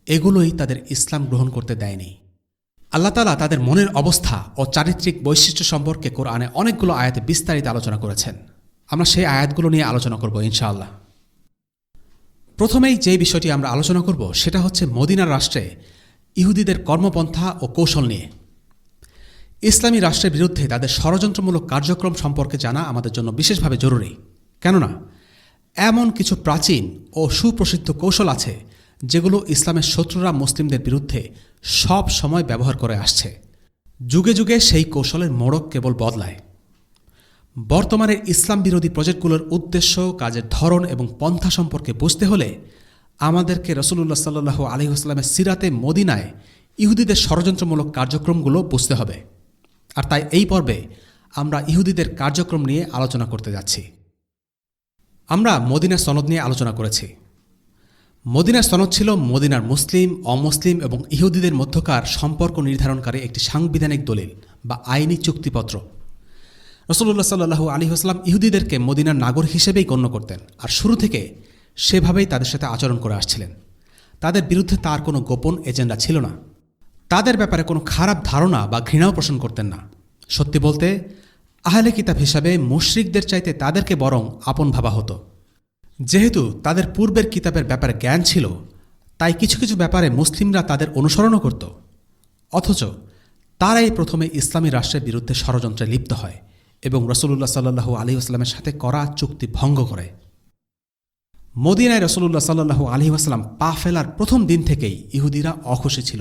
S2: এগুলোই তাদের ইসলাম গ্রহণ করতে দেয়নি। আল্লাহ তাআলা তাদের মনের অবস্থা ও চারিত্রিক বৈশিষ্ট্য সম্পর্কে কোরআনে অনেকগুলো আয়াতে বিস্তারিত আলোচনা করেছেন। আমরা সেই আয়াতগুলো নিয়ে আলোচনা করব ইনশাআল্লাহ। প্রথমেই যে বিষয়টি আমরা আলোচনা করব সেটা হচ্ছে মদিনার রাষ্ট্রে ইহুদিদের কর্মপন্থা ও কৌশল নিয়ে। ইসলামী রাষ্ট্রের বিরুদ্ধে তাদের ষড়যন্ত্রমূলক কার্যক্রম সম্পর্কে জানা আমাদের জন্য বিশেষভাবে জরুরি। কেননা এমন কিছু প্রাচীন ও সুপ্রসিদ্ধ কৌশল আছে যেগুলো ইসলামের শত্রুরা মুসলিমদের বিরুদ্ধে সব সময় ব্যবহার করে আসছে। যুগে যুগে সেই কৌশলের মোড়ক কেবল বদলায়। বর্তমানের ইসলাম বিরোধী প্রজেক্টগুলোর উদ্দেশ্য, কাজের ধরন এবং পন্থা সম্পর্কে বুঝতে হলে আমাদেরকে রাসূলুল্লাহ সাল্লাল্লাহু আলাইহি ওয়াসাল্লামের সিরাতে মদিনায় ইহুদিদের ষড়যন্ত্রমূলক কার্যক্রমগুলো বুঝতে হবে। আর তাই এই পর্বে আমরা ইহুদিদের কার্যক্রম নিয়ে আলোচনা করতে যাচ্ছি। আমরা মদিনার সনদ নিয়ে আলোচনা করেছি। মদিনার সনদ ছিল মদিনার মুসলিম, অমুসলিম এবং ইহুদিদের মধ্যকার সম্পর্ক নির্ধারণকারী একটি সাংবিধানিক দলিল বা আইনি চুক্তিপত্র। রাসূলুল্লাহ সাল্লাল্লাহু আলাইহি ওয়াসাল্লাম ইহুদিদেরকে মদিনার নাগরিক হিসেবেই গণ্য করতেন, আর শুরু থেকে সেভাবেই তাদের সাথে আচরণ করে আসছিলেন। তাদের বিরুদ্ধে তার কোনো গোপন এজেন্ডা ছিল না। তাদের ব্যাপারে কোনো খারাপ ধারণা বা ঘৃণাও পোষণ করতেন না। সত্যি বলতে আহলে কিতাব হিসাবে মুশরিকদের চাইতে তাদেরকে বরং আপন ভাবা হতো। যেহেতু তাদের পূর্বের কিতাবের ব্যাপারে জ্ঞান ছিল, তাই কিছু কিছু ব্যাপারে মুসলিমরা তাদের অনুসরণও করত। অথচ তারাই প্রথমে ইসলামী রাষ্ট্রের বিরুদ্ধে ষড়যন্ত্রে লিপ্ত হয় এবং রাসূলুল্লাহ সাল্লাল্লাহু আলাইহি ওয়াসাল্লামের সাথে করা চুক্তি ভঙ্গ করে। মদিনায় রাসূলুল্লাহ সাল্লাল্লাহু আলাইহি ওয়াসাল্লাম পা ফেলার প্রথম দিন থেকেই ইহুদিরা অখুশি ছিল।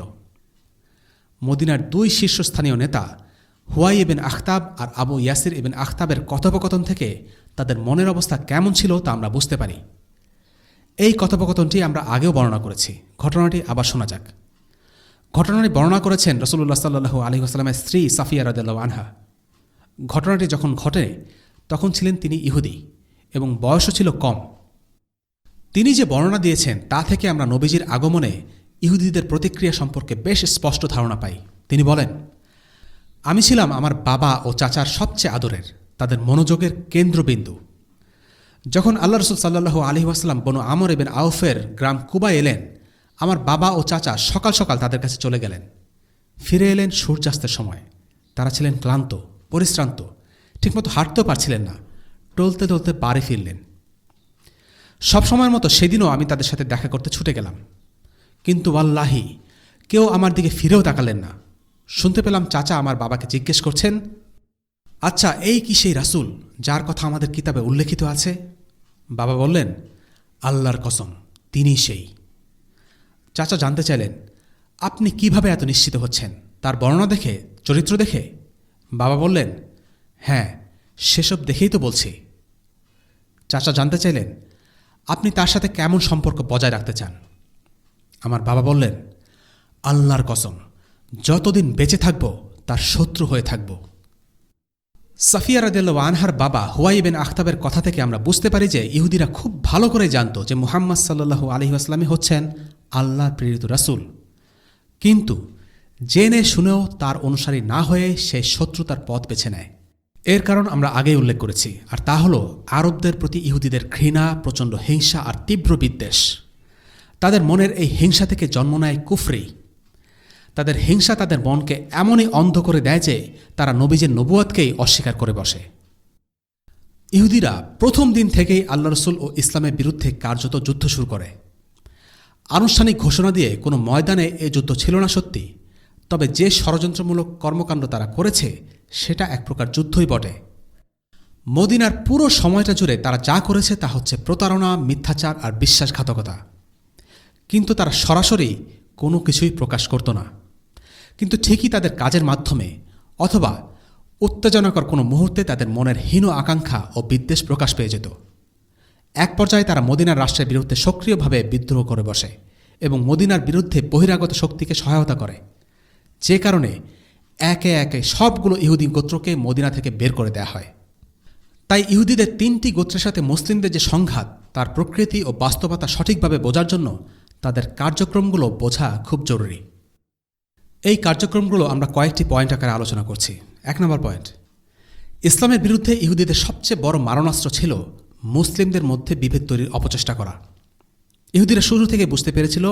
S2: মদিনার দুই শীর্ষস্থানীয় নেতা হুয়াই ইবনে আখতাব আর আবু ইয়াসির ইবনে আখতাবের কথোপকথন থেকে তাদের মনের অবস্থা কেমন ছিল তা আমরা বুঝতে পারি। এই কথোপকথনটি আমরা আগেও বর্ণনা করেছি। ঘটনাটি আবার শোনা যাক। ঘটনাটি বর্ণনা করেছেন রাসূলুল্লাহ সাল্লাল্লাহু আলাইহি ওয়াসাল্লামের স্ত্রী সাফিয়া রাদিয়াল্লাহু আনহা। ঘটনাটি যখন ঘটে তখন ছিলেন তিনি ইহুদি এবং বয়সও ছিল কম। তিনি যে বর্ণনা দিয়েছেন তা থেকে আমরা নবীজির আগমনে ইহুদিদের প্রতিক্রিয়া সম্পর্কে বেশ স্পষ্ট ধারণা পাই। তিনি বলেন, আমি ছিলাম আমার বাবা ও চাচার সবচেয়ে আদরের, তাদের মনোযোগের কেন্দ্রবিন্দু। যখন আল্লাহ রসুল সাল্লাল্লাহু আলাইহি ওয়াসাল্লাম বনু আমর ইবনে আউফের গ্রাম কুবায় এলেন, আমার বাবা ও চাচা সকাল সকাল তাদের কাছে চলে গেলেন। ফিরে এলেন সূর্যাস্তের সময়। তারা ছিলেন ক্লান্ত, পরিশ্রান্ত, ঠিকমতো হাঁটতেও পারছিলেন না। টলতে টলতে বাড়ি ফিরলেন। সবসময়ের মতো সেদিনও আমি তাদের সাথে দেখা করতে ছুটে গেলাম, কিন্তু ওয়াল্লাহি কেউ আমার দিকে ফিরেও তাকালেন না। শুনতে পেলাম চাচা আমার বাবাকে জিজ্ঞেস করছেন, আচ্ছা এই কি সেই রাসূল যার কথা আমাদের কিতাবে উল্লেখিত আছে? বাবা বললেন, আল্লাহর কসম, তিনিই সেই। চাচা জানতে চাইলেন, আপনি কিভাবে এত নিশ্চিত হচ্ছেন? তার বর্ণনা দেখে, চরিত্র দেখে? বাবা বললেন, হ্যাঁ, সেসব দেখেই তো বলছি। চাচা জানতে চাইলেন, আপনি তার সাথে কেমন সম্পর্ক বজায় রাখতে চান? আমার বাবা বললেন, আল্লাহর কসম, যতদিন বেঁচে থাকব তার শত্রু হয়ে থাকব। সাফিয়া রাদিয়াল্লাহু আনহার বাবা হুয়াই ইবনে আখতাবের কথা থেকে আমরা বুঝতে পারি যে ইহুদিরা খুব ভালো করে জানত যে মুহাম্মদ সাল্লাল্লাহু আলাইহি ওয়াসাল্লাম হচ্ছেন আল্লাহর প্রেরিত রাসূল, কিন্তু জেনে শুনেও তার অনুসারী না হয়ে সে শত্রুতার পথ বেছে নেয়। এর কারণ আমরা আগেই উল্লেখ করেছি, আর তা হল আরবদের প্রতি ইহুদিদের ঘৃণা, প্রচণ্ড হিংসা আর তীব্র বিদ্বেষ। তাদের মনের এই হিংসা থেকে জন্ম নেয় কুফরি। তাদের হিংসা তাদের মনকে এমনই অন্ধ করে দেয় যে তারা নবীজের নবুয়াতকেই অস্বীকার করে বসে। ইহুদিরা প্রথম দিন থেকেই আল্লাহ রসুল ও ইসলামের বিরুদ্ধে কার্যত যুদ্ধ শুরু করে। আনুষ্ঠানিক ঘোষণা দিয়ে কোনো ময়দানে এ যুদ্ধ ছিল না সত্যি, তবে যে ষড়যন্ত্রমূলক কর্মকাণ্ড তারা করেছে সেটা এক প্রকার যুদ্ধই বটে। মদিনার পুরো সময়টা জুড়ে তারা যা করেছে তা হচ্ছে প্রতারণা, মিথ্যাচার আর বিশ্বাসঘাতকতা। কিন্তু তারা সরাসরি কোনো কিছুই প্রকাশ করত না, কিন্তু ঠিকই তাদের কাজের মাধ্যমে অথবা উত্তেজনাকর কোনো মুহূর্তে তাদের মনের হীন আকাঙ্ক্ষা ও বিদ্বেষ প্রকাশ পেয়ে যেত। এক পর্যায়ে তারা মদিনার রাষ্ট্রের বিরুদ্ধে সক্রিয়ভাবে বিদ্রোহ করে বসে এবং মদিনার বিরুদ্ধে বহিরাগত শক্তিকে সহায়তা করে, যে কারণে একে একে সবগুলো ইহুদি গোত্রকে মদিনা থেকে বের করে দেয়া হয়। তাই ইহুদিদের 3টি গোত্রের সাথে মুসলিমদের যে সংঘাত, তার প্রকৃতি ও বাস্তবতা সঠিকভাবে বোঝার জন্য তাদের কার্যক্রমগুলো বোঝা খুব জরুরি। এই কার্যক্রমগুলো আমরা কয়েকটি পয়েন্ট আকারে আলোচনা করছি। 1 নম্বর পয়েন্ট, ইসলামের বিরুদ্ধে ইহুদিদের সবচেয়ে বড় মারণাস্ত্র ছিল মুসলিমদের মধ্যে বিভেদ তৈরির অপচেষ্টা করা। ইহুদিরা শুরু থেকে বুঝতে পেরেছিল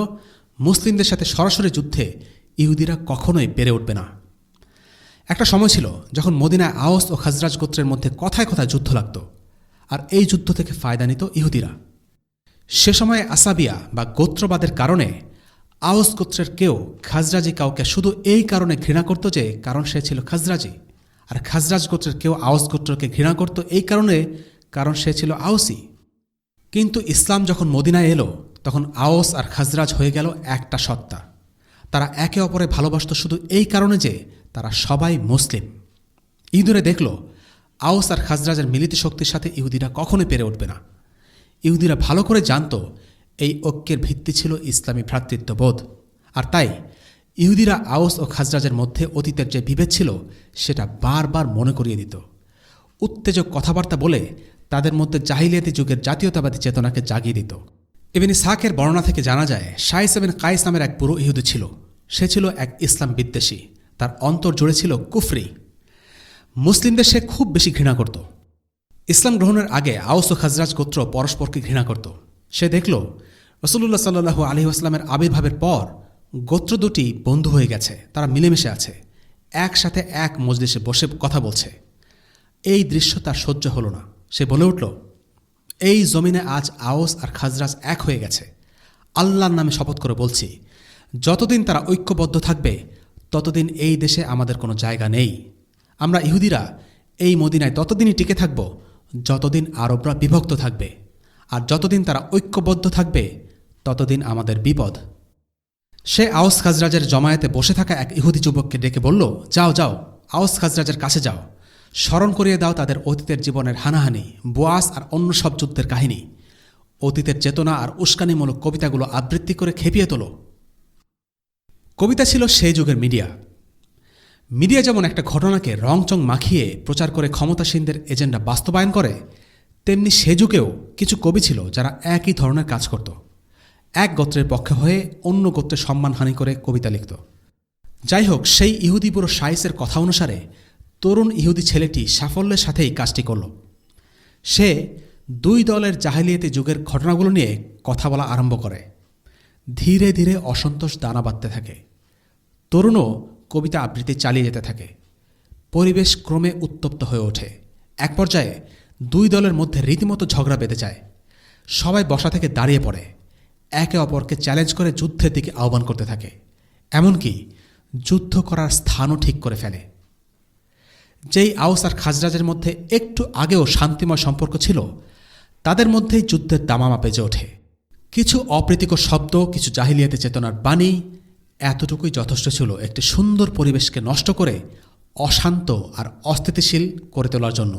S2: মুসলিমদের সাথে সরাসরি যুদ্ধে ইহুদিরা কখনোই পেরে উঠবে না। একটা সময় ছিল যখন মদিনায় আওস ও খাজরাজ গোত্রের মধ্যে কথায় কথায় যুদ্ধ লাগত, আর এই যুদ্ধ থেকে ফায়দা নিত ইহুদিরা। সে সময়ে আসাবিয়া বা গোত্রবাদের কারণে আওস গোত্রের কেউ খাজরাজি কাউকে শুধু এই কারণে ঘৃণা করত যে কারণ সে ছিল খাজরাজি, আর খাজরাজ গোত্রের কেউ আওস গোত্রকে ঘৃণা করত এই কারণে কারণ সে ছিল আওসি। কিন্তু ইসলাম যখন মদিনায় এলো তখন আওস আর খাজরাজ হয়ে গেল একটা সত্তা। তারা একে অপরে ভালোবাসত শুধু এই কারণে যে তারা সবাই মুসলিম। ইহুদিরা দেখল আওস আর খাজরাজের মিলিত শক্তির সাথে ইহুদিরা কখনোই পেরে উঠবে না। ইহুদিরা ভালো করে জানত এই ঐক্যের ভিত্তি ছিল ইসলামী ভ্রাতৃত্ববোধ, আর তাই ইহুদিরা আওস ও খাজরাজের মধ্যে অতীতের যে বিভেদ ছিল সেটা বারবার মনে করিয়ে দিত। উত্তেজক কথাবার্তা বলে তাদের মধ্যে জাহিলিয়াতি যুগের জাতীয়তাবাদী চেতনাকে জাগিয়ে দিত। ইবনে ইসহাকের বর্ণনা থেকে জানা যায়, শাইস ইবনে কাইস নামের এক পুরো ইহুদি ছিল। সে ছিল এক ইসলাম বিদ্বেষী, তার অন্তর জুড়ে ছিল কুফরি। মুসলিমদের সে খুব বেশি ঘৃণা করত। ইসলাম গ্রহণের আগে আওস ও খাজরাজ গোত্র পরস্পরকে ঘৃণা করত। সে দেখল রাসূলুল্লাহ সাল্লাল্লাহু আলাইহি ওয়াসাল্লামের আবির্ভাবের পর গোত্র দুটি বন্ধু হয়ে গেছে, তারা মিলেমিশে আছে, একসাথে এক মজলিসে বসে কথা বলছে। এই দৃশ্য তার সহ্য হল না। সে বলে উঠল, এই জমিনে আজ আওস আর খাজরাজ এক হয়ে গেছে। আল্লাহর নামে শপথ করে বলছি, যতদিন তারা ঐক্যবদ্ধ থাকবে ততদিন এই দেশে আমাদের কোনো জায়গা নেই। আমরা ইহুদিরা এই মদিনায় ততদিনই টিকে থাকব যতদিন আরবরা বিভক্ত থাকবে, আর যতদিন তারা ঐক্যবদ্ধ থাকবে ততদিন আমাদের বিপদ। সে আওস খাজরাজের জমায়েতে বসে থাকা এক ইহুদি যুবককে ডেকে বলল, যাও যাও, আওস খাজরাজের কাছে যাও, স্মরণ করিয়ে দাও তাদের অতীতের জীবনের হানাহানি, বুয়াস আর অন্য সব যুদ্ধের কাহিনী। অতীতের চেতনা আর উস্কানিমূলক কবিতাগুলো আবৃত্তি করে খেপিয়ে তোলো। কবিতা ছিল সেই যুগের মিডিয়া। মিডিয়া যেমন একটা ঘটনাকে রংচং মাখিয়ে প্রচার করে ক্ষমতাসীনদের এজেন্ডা বাস্তবায়ন করে, তেমনি সে যুগেও কিছু কবি ছিল যারা একই ধরনের কাজ করত। এক গোত্রের পক্ষে হয়ে অন্য গোত্রের সম্মানহানি করে কবিতা লিখত। যাই হোক, সেই ইহুদি বুড়ো শাইসের কথা অনুসারে তরুণ ইহুদি ছেলেটি সাফল্যের সাথেই কাজটি করল। সে দুই দলের জাহিলিয়াতি যুগের ঘটনাগুলো নিয়ে কথা বলা আরম্ভ করে। ধীরে ধীরে অসন্তোষ দানা বাঁধতে থাকে। তরুণও কবিতা আবৃত্তি চালিয়ে যেতে থাকে। পরিবেশ ক্রমে উত্তপ্ত হয়ে ওঠে। এক পর্যায়ে দুই দলের মধ্যে রীতিমতো ঝগড়া বেঁধে যায়। সবাই বসা থেকে দাঁড়িয়ে পড়ে, একে অপরকে চ্যালেঞ্জ করে যুদ্ধের দিকে আহ্বান করতে থাকে। এমনকি যুদ্ধ করার স্থানও ঠিক করে ফেলে। যেই আওস আর খাজরাজের মধ্যে একটু আগেও শান্তিময় সম্পর্ক ছিল, তাদের মধ্যেই যুদ্ধের দামামা বেজে ওঠে। কিছু অপ্রীতিকর শব্দ, কিছু জাহিলিয়াতি চেতনার বাণী, এতটুকুই যথেষ্ট ছিল একটি সুন্দর পরিবেশকে নষ্ট করে অশান্ত আর অস্থিতিশীল করে তোলার জন্য।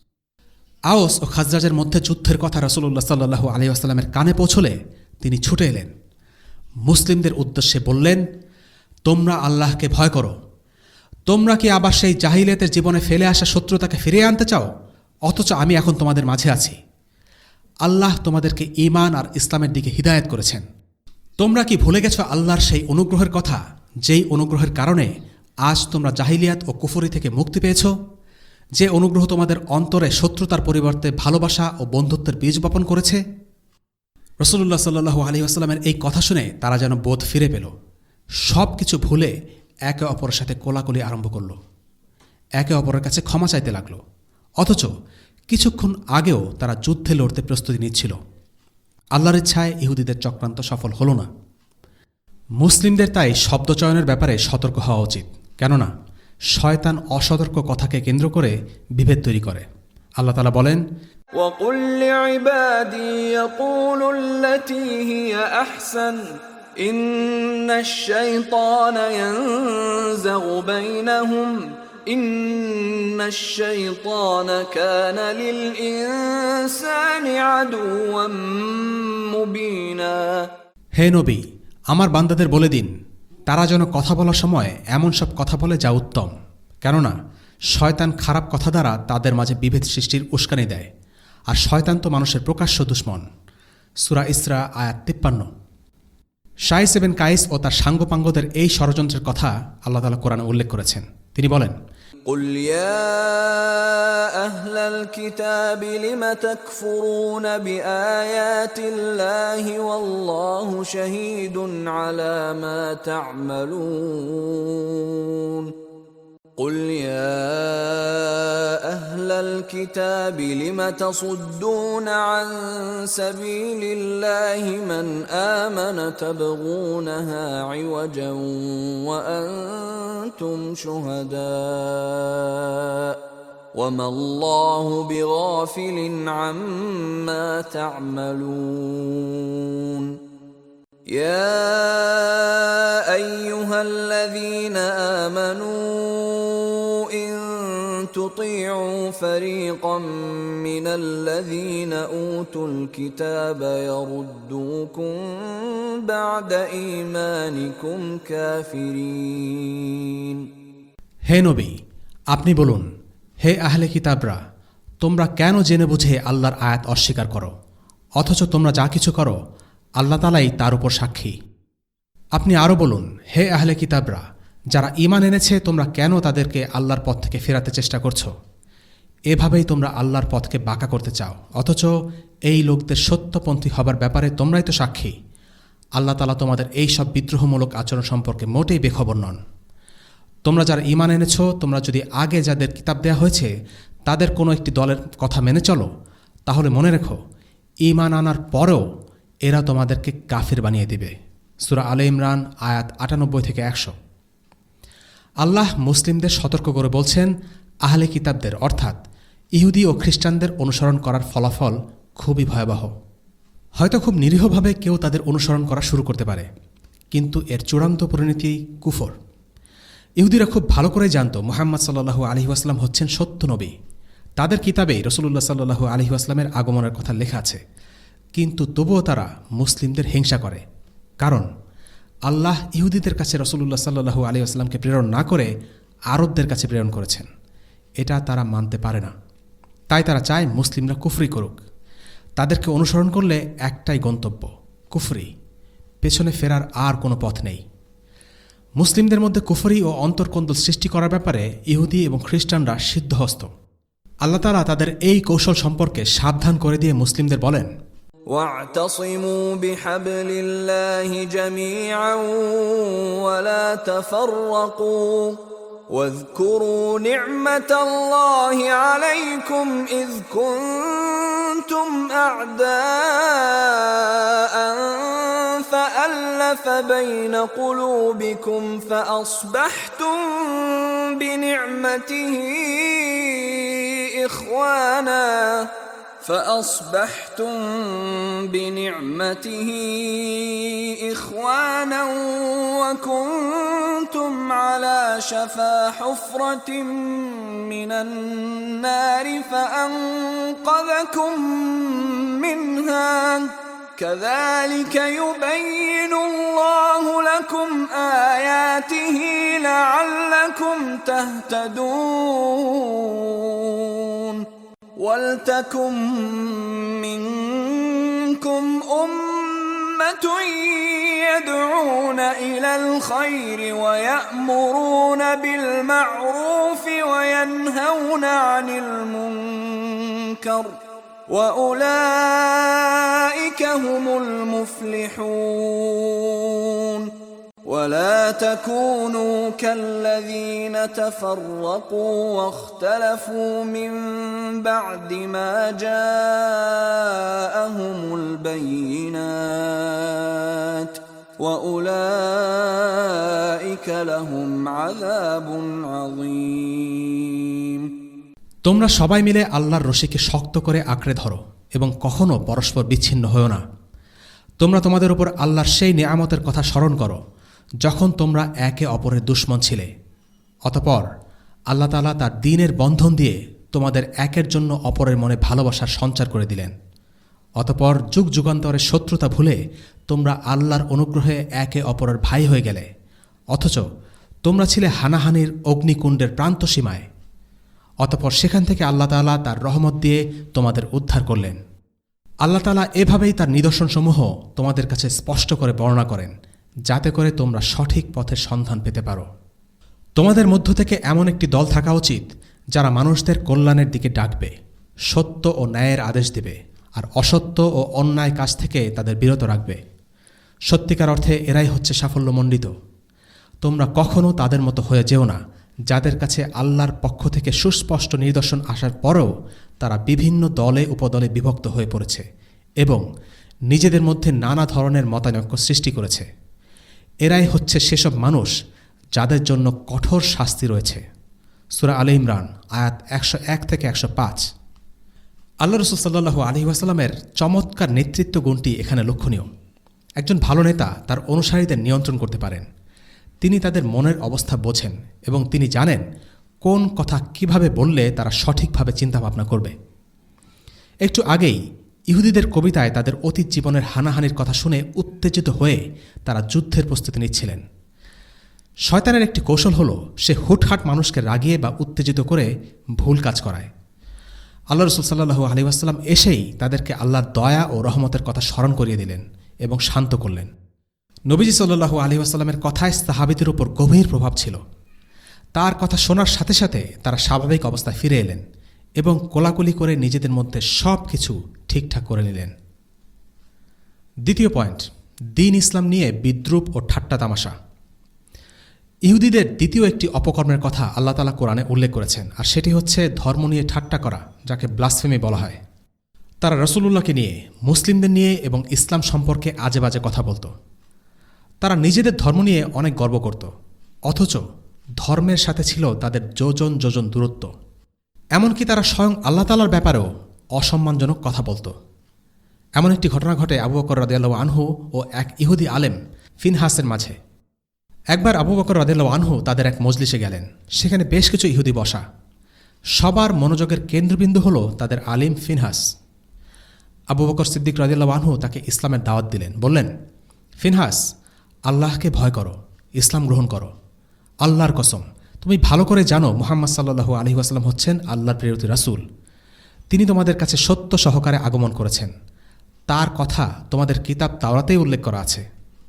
S2: আওস ও খাজরাজের মধ্যে যুদ্ধের কথা রাসূলুল্লাহ সাল্লাল্লাহু আলাইহি ওয়াসাল্লামের কানে পৌঁছলে তিনি ছুটে এলেন। মুসলিমদের উদ্দেশ্যে বললেন, তোমরা আল্লাহকে ভয় করো। তোমরা কি আবার সেই জাহিলিয়াতের জীবনে ফেলে আসা শত্রুতাকে ফিরিয়ে আনতে চাও? অথচ আমি এখন তোমাদের মাঝে আছি। আল্লাহ তোমাদেরকে ঈমান আর ইসলামের দিকে হিদায়াত করেছেন। তোমরা কি ভুলে গেছো আল্লাহর সেই অনুগ্রহের কথা, যেই অনুগ্রহের কারণে আজ তোমরা জাহিলিয়াত ও কুফরি থেকে মুক্তি পেয়েছ? যে অনুগ্রহ তোমাদের অন্তরে শত্রুতার পরিবর্তে ভালোবাসা ও বন্ধুত্বের বীজ বপন করেছে। রাসূলুল্লাহ সাল্লাল্লাহু আলাইহি ওয়াসাল্লামের এই কথা শুনে তারা যেন বোধ ফিরে পেল। সব কিছু ভুলে একে অপরের সাথে কোলাকুলি আরম্ভ করল, একে অপরের কাছে ক্ষমা চাইতে লাগল। অথচ কিছুক্ষণ আগেও তারা যুদ্ধে লড়তে প্রস্তুতি নিচ্ছিল। আল্লাহর ইচ্ছায় ইহুদিদের চক্রান্ত সফল হল না। মুসলিমদের তাই শব্দচয়নের ব্যাপারে সতর্ক হওয়া উচিত, কেননা শয়তান অসতর্ক কথাকে কেন্দ্র করে বিভেদ তৈরি করে। আল্লাহ তাআলা বলেন,
S3: وَقُلْ لِعِبَادِي يَقُولُوا الَّتِي هِيَ أَحْسَنُ إِنَّ الشَّيْطَانَ يَنزَغُ بَيْنَهُمْ إِنَّ الشَّيْطَانَ كَانَ لِلْإِنسَانِ عَدُوًّا مُبِينًا।
S2: হে নবী, আমার বান্দাদের বলে দিন তারা যেন কথা বলার সময় এমন সব কথা বলে যা উত্তম, কেননা শয়তান খারাপ কথা দ্বারা তাদের মাঝে বিভেদ সৃষ্টির উস্কানি দেয়, আর শয়তান তো মানুষের প্রকাশ্য দুশমন। সূরা ইসরা আয়াত 53। শাইস ইবনে কাইস ও তার সাঙ্গপাঙ্গদের এই ষড়যন্ত্রের কথা আল্লাহ তাআলা কোরআনে উল্লেখ করেছেন। তিনি বলেন,
S3: قل يا أهل الكتاب لم تكفرون بآيات الله والله شهيد على ما تعملون قل يا أهل الكتاب لم تصدون عن سبيل الله من آمن تبغونها عوجا وأنتم شهداء وما الله بغافل عما تعملون يا أيها الذين آمنوا إن تطيعوا فريقا من الذين أوتوا الكتاب يردوكم بعد إيمانكم كافرين
S2: হে নবী, আপনি বলুন, হে আহলে কিতাবরা, তোমরা কেন জেনে বুঝে আল্লাহর আয়াত অস্বীকার করো, অথচ তোমরা যা কিছু করো আল্লাহ তাআলাই তার উপর সাক্ষী। আপনি আরও বলুন, হে আহলে কিতাবরা, যারা ঈমান এনেছে তোমরা কেন তাদেরকে আল্লাহর পথ থেকে ফেরাতে চেষ্টা করছো? এভাবেই তোমরা আল্লাহর পথকে বাঁকা করতে চাও, অথচ এই লোকদের সত্যপন্থী হবার ব্যাপারে তোমরাই তো সাক্ষী। আল্লাহ তাআলা তোমাদের এই সব বিদ্রোহমূলক আচরণ সম্পর্কে মোটেই বেখবর নন। তোমরা যারা ঈমান এনেছ, তোমরা যদি আগে যাদের কিতাব দেয়া হয়েছে তাদের কোনো একটি দলের কথা মেনে চলো, তাহলে মনে রেখো ঈমান আনার পরেও এরা তোমাদেরকে কাফির বানিয়ে দিবে। সূরা আলে ইমরান আয়াত ৯৮ থেকে ১০০। আল্লাহ মুসলিমদের সতর্ক করে বলছেন, আহলে কিতাবদের অর্থাৎ ইহুদি ও খ্রিস্টানদের অনুসরণ করার ফলাফল খুবই ভয়াবহ। হয়তো খুব নিরীহভাবে কেউ তাদের অনুসরণ করা শুরু করতে পারে, কিন্তু এর চূড়ান্ত পরিণতি কুফর। ইহুদিরা খুব ভালো করে জানত মুহাম্মদ সাল্লাল্লাহু আলাইহি ওয়াসাল্লাম হচ্ছেন সত্য নবী। তাদের কিতাবেই রাসূলুল্লাহ সাল্লাল্লাহু আলাইহি ওয়াসাল্লামের আগমনের কথা লেখা আছে, কিন্তু তবুও তারা মুসলিমদের হিংসা করে। কারণ আল্লাহ ইহুদিদের কাছে রাসূলুল্লাহ সাল্লাল্লাহু আলাইহি ওয়াসাল্লামকে প্রেরণ না করে আরবদের কাছে প্রেরণ করেছেন। এটা তারা মানতে পারে না, তাই তারা চায় মুসলিমরা কুফরি করুক। তাদেরকে অনুসরণ করলে একটাই গন্তব্য, কুফরি, পেছনে ফেরার আর কোনো পথ নেই। মুসলিমদের মধ্যে কুফরি ও অন্তর্কন্দল সৃষ্টি করার ব্যাপারে ইহুদি এবং খ্রিস্টানরা সিদ্ধহস্ত। আল্লাহ তাআলা তাদের এই কৌশল সম্পর্কে সাবধান করে দিয়ে মুসলিমদের বলেন,
S3: واعتصموا بحبل الله جميعا ولا تفرقوا واذكروا نعمة الله عليكم إذ كنتم أعداء فألف بين قلوبكم فأصبحتم بنعمته إخوانا وكنتم على شفا حفرة من النار فأنقذكم منها كذلك يبين الله لكم آياته لعلكم تهتدون ولتكن منكم أمة يدعون إلى الخير ويأمرون بالمعروف وينهون عن المنكر وأولئك هم المفلحون ولا تكونوا كالذين تفرقوا واختلفوا من بعد ما جاءهم البينات وأولئك لهم عذاب عظيم
S2: তোমরা সবাই মিলে আল্লাহর রশিকে শক্ত করে আঁকড়ে ধরো এবং কখনো পরস্পর বিচ্ছিন্ন হও না। তোমরা তোমাদের উপর আল্লাহর সেই নিয়ামতের কথা স্মরণ করো যখন তোমরা একে অপরের দুশমন ছিলে। অতঃপর আল্লাহ তাআলা তার দ্বীনের বন্ধন দিয়ে তোমাদের একের জন্য অপরের মনে ভালোবাসার সঞ্চার করে দিলেন। অতঃপর যুগ যুগান্তরের শত্রুতা ভুলে তোমরা আল্লাহর অনুগ্রহে একে অপরের ভাই হয়ে গেলে, অথচ তোমরা ছিলে হানাহানির অগ্নিকুণ্ডের প্রান্তসীমায়। অতঃপর সেখান থেকে আল্লাহ তাআলা তার রহমত দিয়ে তোমাদের উদ্ধার করলেন। আল্লাহ তাআলা এভাবেই তার নিদর্শনসমূহ তোমাদের কাছে স্পষ্ট করে বর্ণনা করেন, যাতে করে তোমরা সঠিক পথের সন্ধান পেতে পারো। তোমাদের মধ্য থেকে এমন একটি দল থাকা উচিত যারা মানুষদের কল্যাণের দিকে ডাকবে, সত্য ও ন্যায়ের আদেশ দেবে, আর অসত্য ও অন্যায় কাজ থেকে তাদের বিরত রাখবে। সত্যিকার অর্থে এরাই হচ্ছে সাফল্যমণ্ডিত। তোমরা কখনও তাদের মতো হয়ে যেও না, যাদের কাছে আল্লাহর পক্ষ থেকে সুস্পষ্ট নিদর্শন আসার পরেও তারা বিভিন্ন দলে উপদলে বিভক্ত হয়ে পড়েছে এবং নিজেদের মধ্যে নানা ধরনের মতানৈক্য সৃষ্টি করেছে। এরাই হচ্ছে সেসব মানুষ যাদের জন্য কঠোর শাস্তি রয়েছে। সূরা আলে ইমরান আয়াত 101 থেকে 105। আল্লাহ রাসূল সাল্লাল্লাহু আলাইহি ওয়াসাল্লামের চমৎকার নেতৃত্ব গুণটি এখানে লক্ষণীয়। একজন ভালো নেতা তার অনুসারীদের নিয়ন্ত্রণ করতে পারেন। তিনি তাদের মনের অবস্থা বোঝেন এবং তিনি জানেন কোন কথা কিভাবে বললে তারা সঠিকভাবে চিন্তাভাবনা করবে। একটু আগেই ইহুদিদের কবিতায় তাদের অতীত জীবনের হানাহানির কথা শুনে উত্তেজিত হয়ে তারা যুদ্ধের প্রস্তুতি নিচ্ছিলেন। শয়তানের একটি কৌশল হলো সে হুটহাট মানুষকে রাগিয়ে বা উত্তেজিত করে ভুল কাজ করায়। আল্লাহ রাসূল সাল্লাল্লাহু আলাইহি ওয়াসাল্লাম এসেই তাদেরকে আল্লাহর দয়া ও রহমতের কথা স্মরণ করিয়ে দিলেন এবং শান্ত করলেন। নবীজি সাল্লাল্লাহু আলাইহি ওয়াসাল্লামের কথায় সাহাবীদের উপর গভীর প্রভাব ছিল। তার কথা শোনার সাথে সাথে তারা স্বাভাবিক অবস্থায় ফিরে এলেন এবং কোলাকুলি করে নিজেদের মধ্যে সব কিছু ঠিকঠাক করে নিলেন। দ্বিতীয় পয়েন্ট, দ্বীন ইসলাম নিয়ে বিদ্রূপ ও ঠাট্টা তামাশা। ইহুদিদের দ্বিতীয় একটি অপকর্মের কথা আল্লাহ তাআলা কোরআনে উল্লেখ করেছেন, আর সেটি হচ্ছে ধর্ম নিয়ে ঠাট্টা করা, যাকে ব্লাসফেমি বলা হয়। তারা রাসূলুল্লাহকে নিয়ে, মুসলিমদের নিয়ে এবং ইসলাম সম্পর্কে আজে বাজে কথা বলত। তারা নিজেদের ধর্ম নিয়ে অনেক গর্ব করত, অথচ ধর্মের সাথে ছিল তাদের যোজন যোজন দূরত্ব। এমনকি তারা স্বয়ং আল্লাহ তাআলার ব্যাপারেও অসম্মানজনক কথা বলত। এমন একটি ঘটনা ঘটে আবু বকর রাদিয়াল্লাহু আনহু ও এক ইহুদি আলেম ফিনহাসের মাঝে। একবার আবু বকর রাদিয়াল্লাহু আনহু তাদের এক মজলিসে গেলেন। সেখানে বেশ কিছু ইহুদি বসা। সবার মনোযোগের কেন্দ্রবিন্দু হল তাদের আলিম ফিনহাস। আবু বকর সিদ্দিক রাদিয়াল্লাহু আনহু তাকে ইসলামের দাওয়াত দিলেন। বললেন, ফিনহাস, আল্লাহকে ভয় করো, ইসলাম গ্রহণ করো। আল্লাহর কসম, তুমি ভালো করে জানো মুহাম্মদ সাল্লাল্লাহু আলাইহি ওয়াসাল্লাম হচ্ছেন আল্লাহর প্রেরিত রাসূল। তিনি তোমাদের কাছে সত্য সহকারে আগমন করেছেন। তার কথা তোমাদের কিতাব তাওরাতেই উল্লেখ করা আছে।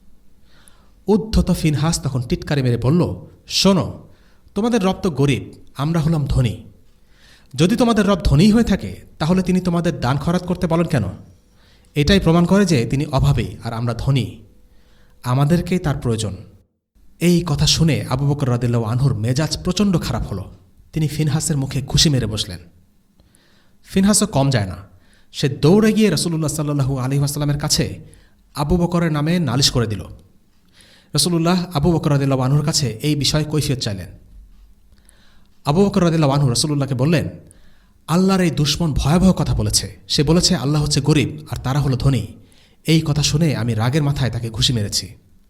S2: উদ্ধত ফিনহাস তখন টিটকারি মেরে বলল, শোনো, তোমাদের রব তো গরিব, আমরা হলাম ধনী। যদি তোমাদের রব ধনী হয়ে থাকে তাহলে তিনি তোমাদের দান খয়রাত করতে বলেন কেন? এটাই প্রমাণ করে যে তিনি অভাবী আর আমরা ধনী। আমাদেরকেই তার প্রয়োজন। এই কথা শুনে আবু বকর রাদিয়াল্লাহু আনহুর মেজাজ প্রচণ্ড খারাপ হলো। তিনি ফিনহাসের মুখে ঘুষি মেরে বসলেন। ফিনহাসও কম যায় না। সে দৌড়ে গিয়ে রাসূলুল্লাহ সাল্লাল্লাহু আলাইহি ওয়াসাল্লামের কাছে আবু বকরের নামে নালিশ করে দিল। রাসূলুল্লাহ আবু বকর রাদিয়াল্লাহু আনহুর কাছে এই বিষয়ে কৈফিয়ত চাইলেন। আবু বকর রাদিয়াল্লাহু আনহু রাসূলুল্লাহকে বললেন, আল্লাহর এই দুশমন ভয়াবহ কথা বলেছে। সে বলেছে আল্লাহ হচ্ছে গরিব আর তারা হলো ধনী। এই কথা শুনে আমি রাগের মাথায় তাকে ঘুষি মেরেছি।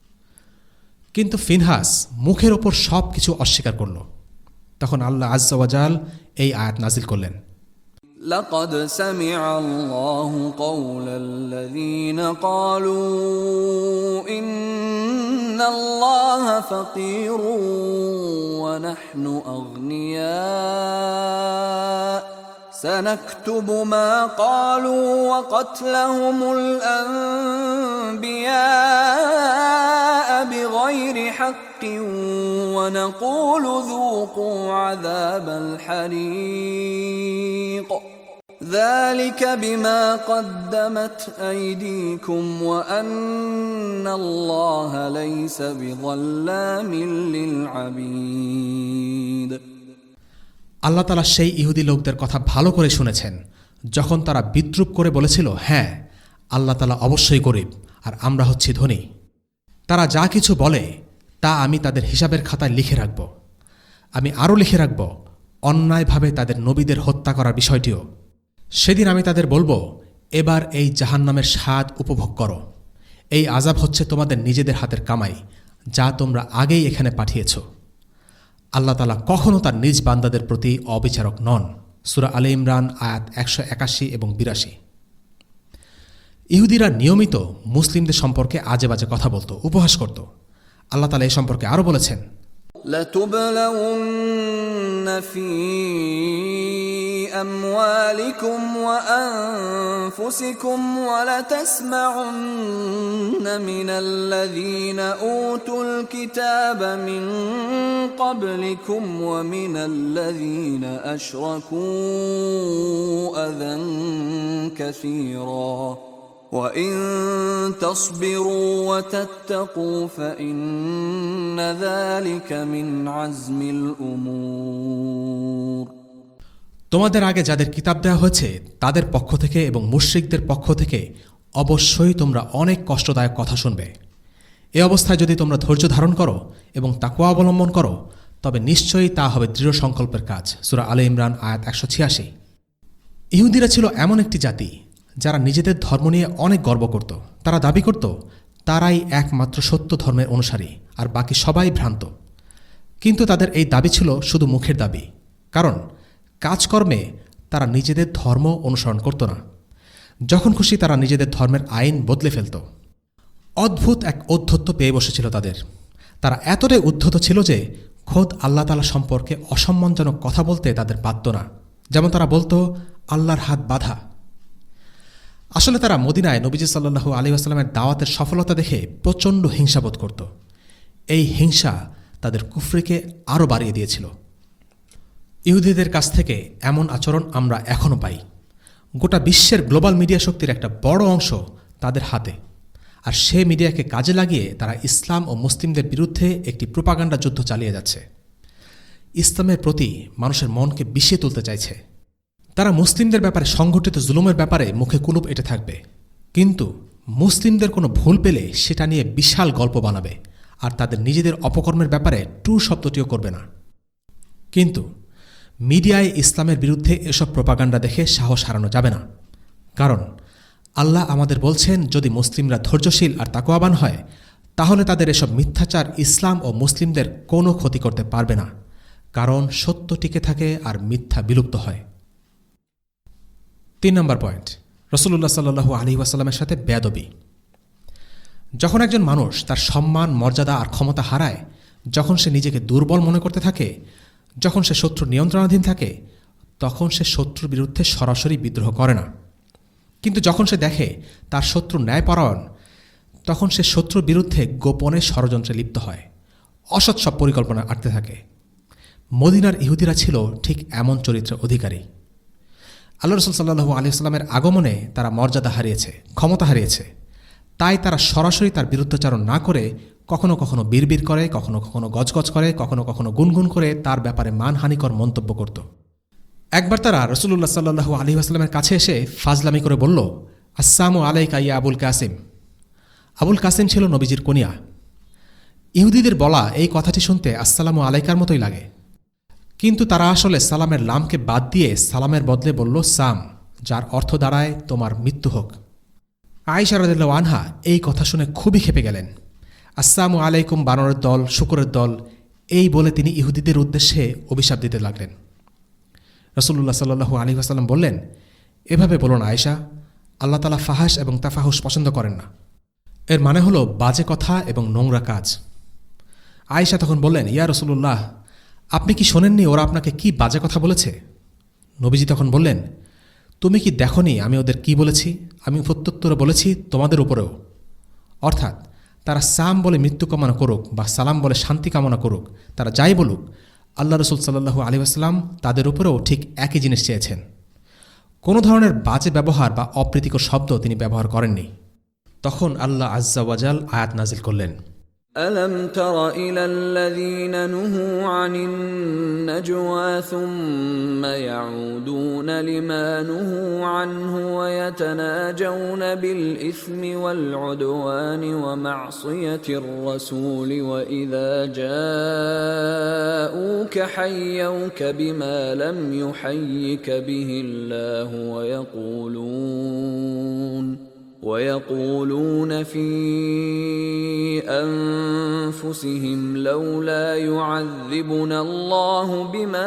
S2: কিন্তু ফিনহাস মুখের ওপর সব কিছু অস্বীকার করল। তখন আল্লাহ আজ্জা ওয়া জাল এই আয়াত নাজিল করলেন,
S3: لقد سمع الله قول الذين قالوا إن الله فقير ونحن أغنياء سنكتب ما قالوا وقتلهم الأنبياء بغير حق ونقول ذوقوا عذاب الحريق ذلك بما قدمت أيديكم وأن الله ليس بظلام للعبيد
S2: আল্লাহ তাআলা সেই ইহুদি লোকদের কথা ভালো করে শুনেছেন যখন তারা বিদ্রূপ করে বলেছিল, হ্যাঁ, আল্লাহ তাআলা অবশ্যই গরিব আর আমরা হচ্ছি ধনী। তারা যা কিছু বলে তা আমি তাদের হিসাবের খাতায় লিখে রাখব। আমি আরও লিখে রাখব অন্যায়ভাবে তাদের নবীদের হত্যা করার বিষয়টিও। সেদিন আমি তাদের বলবো, এবার এই জাহান্নামের স্বাদ উপভোগ করো। এই আযাব হচ্ছে তোমাদের নিজেদের হাতের কামাই, যা তোমরা আগেই এখানে পাঠিয়েছ। আল্লাহ তাআলা কখনও তার নিজ বান্দাদের প্রতি অবিচারক নন। সূরা আলে ইমরান আয়াত 181 এবং 82। ইহুদিরা নিয়মিত মুসলিমদের সম্পর্কে আজে বাজে কথা বলতো, উপহাস করত। আল্লাহ তাআলা এই সম্পর্কে আরও বলেছেন,
S3: لتبلون في أموالكم وأنفسكم ولتسمعن من الذين أوتوا الكتاب من قبلكم ومن الذين أشركوا أذى كثيرا وإن تصبروا وتتقوا فإن ذلك من عزم الأمور
S2: তোমাদের আগে যাদের কিতাব দেওয়া হয়েছে তাদের পক্ষ থেকে এবং মুশরিকদের পক্ষ থেকে অবশ্যই তোমরা অনেক কষ্টদায়ক কথা শুনবে। এ অবস্থায় যদি তোমরা ধৈর্য ধারণ করো এবং তাকওয়া অবলম্বন করো তবে নিশ্চয়ই তা হবে দৃঢ় সংকল্পের কাজ। সূরা আলে ইমরান আয়াত 186। ইহুদিরা ছিল এমন একটি জাতি যারা নিজেদের ধর্ম নিয়ে অনেক গর্ব করত। তারা দাবি করত তারাই একমাত্র সত্য ধর্মের অনুসারী আর বাকি সবাই ভ্রান্ত। কিন্তু তাদের এই দাবি ছিল শুধু মুখের দাবি, কারণ কাজকর্মে তারা নিজেদের ধর্ম অনুসরণ করত না। যখন খুশি তারা নিজেদের ধর্মের আইন বদলে ফেলত। অদ্ভুত এক ঔদ্ধত্য পেয়ে বসেছিল তাদের। তারা এতটাই উদ্ধত ছিল যে খোদ আল্লাহ তাআলা সম্পর্কে অসম্মানজনক কথা বলতে তাদের বাধ্য না। যেমন তারা বলতো আল্লাহর হাত বাঁধা। আসলে তারা মদিনায় নবীজি সাল্লাল্লাহু আলাইহি ওয়াসাল্লামের দাওয়াতের সফলতা দেখে প্রচণ্ড হিংসাবোধ করত। এই হিংসা তাদের কুফরিকে আরও বাড়িয়ে দিয়েছিল। ইহুদিদের কাছ থেকে এমন আচরণ আমরা এখনও পাই। গোটা বিশ্বের গ্লোবাল মিডিয়া শক্তির একটা বড় অংশ তাদের হাতে, আর সে মিডিয়াকে কাজে লাগিয়ে তারা ইসলাম ও মুসলিমদের বিরুদ্ধে একটি প্রোপাগান্ডা যুদ্ধ চালিয়ে যাচ্ছে। ইসলামের প্রতি মানুষের মনকে বিষিয়ে তুলতে চাইছে। তারা মুসলিমদের ব্যাপারে সংঘটিত জুলুমের ব্যাপারে মুখে কুলুপ এঁটে থাকবে, কিন্তু মুসলিমদের কোনো ভুল পেলে সেটা নিয়ে বিশাল গল্প বানাবে, আর তাদের নিজেদের অপকর্মের ব্যাপারে টু শব্দটিও করবে না। কিন্তু মিডিয়ায় ইসলামের বিরুদ্ধে এসব প্রোপাগান্ডা দেখে সাহস হারানো যাবে না, কারণ আল্লাহ আমাদের বলছেন যদি মুসলিমরা ধৈর্যশীল আর তাকওয়াবান হয় তাহলে তাদের এসব মিথ্যাচার ইসলাম ও মুসলিমদের কোনো ক্ষতি করতে পারবে না, কারণ সত্য টিকে থাকে আর মিথ্যা বিলুপ্ত হয়। 3 নম্বর পয়েন্ট, রাসূলুল্লাহ সাল্লাল্লাহু আলাইহি ওয়াসাল্লামের সাথে বেয়াদবি। যখন একজন মানুষ তার সম্মান, মর্যাদা আর ক্ষমতা হারায়, যখন সে নিজেকে দুর্বল মনে করতে থাকে, যখন সে শত্রুর নিয়ন্ত্রণাধীন থাকে, তখন সে শত্রুর বিরুদ্ধে সরাসরি বিদ্রোহ করে না। কিন্তু যখন সে দেখে তার শত্রু ন্যায়পরায়ণ, তখন সে শত্রুর বিরুদ্ধে গোপনে ষড়যন্ত্রে লিপ্ত হয়, অসৎ সব পরিকল্পনা আঁটতে থাকে। মদিনার ইহুদিরা ছিল ঠিক এমন চরিত্রের অধিকারী। আল্লাহ রাসূল সাল্লাল্লাহু আলাইহি ওয়াসাল্লামের আগমনে তারা মর্যাদা হারিয়েছে, ক্ষমতা হারিয়েছে। তাই তারা সরাসরি তার বিরুদ্ধাচরণ না করে কখনো কখনো বিড়বিড় করে, কখনো কখনো গজগজ করে, কখনো কখনো গুনগুন করে তার ব্যাপারে মানহানিকর মন্তব্য করত। একবার তারা রাসূলুল্লাহ সাল্লাল্লাহু আলাইহি ওয়াসাল্লামের কাছে এসে ফাজলামি করে বলল, আসসালামু আলাইকা ইয়া আবুল কাসিম। আবুল কাসিম ছিল নবীজির কনিয়া। ইহুদিদের বলা এই কথাটি শুনতে আসসালামু আলাইকার মতোই লাগে, কিন্তু তারা আসলে সালামের লামকে বাদ দিয়ে সালামের বদলে বলল সাম, যার অর্থ দাঁড়ায় তোমার মৃত্যু হোক। আয়েশা রাদিয়াল্লাহু আনহা এই কথা শুনে খুবই ক্ষেপে গেলেন। আসসালামু আলাইকুম বানরের দল, শূকরের দল, এই বলে তিনি ইহুদিদের উদ্দেশ্যে অভিশাপ দিতে লাগলেন। রাসূলুল্লাহ সাল্লাল্লাহু আলাইহি ওয়াসাল্লাম বললেন, এভাবে বলুন আয়েশা, আল্লাহ তাআলা ফাহাশ এবং তাফাহুশ পছন্দ করেন না। এর মানে হলো বাজে কথা এবং নোংরা কাজ। আয়েশা তখন বললেন, ইয়া রাসূলুল্লাহ, আপনি কি শোনেননি ওরা আপনাকে কি বাজে কথা বলেছে? নবীজি তখন বললেন, তুমি কি দেখনি আমি ওদের কি বলেছি? আমি প্রত্যুত্তরে বলেছি তোমাদের উপরেও। অর্থাৎ তারা সাম বলে মৃত্যু কামনা করুক বা সালাম বলে শান্তি কামনা করুক, তারা যাই বলুক, আল্লাহ রাসূল সাল্লাল্লাহু আলাইহি ওয়াসাল্লাম তাদের উপরেও ঠিক একই জিনিস চেয়েছেন। কোনো ধরনের বাজে ব্যবহার বা অপ্রীতিকর শব্দ তিনি ব্যবহার করেননি। তখন আল্লাহ আজ্জা ওয়াজাল আয়াত নাজিল করলেন,
S3: ألم تر إلى الذين نهوا عن النجوى ثم يعودون لما نهوا عنه ويتناجون بالإثم والعدوان ومعصية الرسول وإذا جاءوك حيوك بما لم يحيك به الله ويقولون في أنفسهم لولا يعذبنا الله بما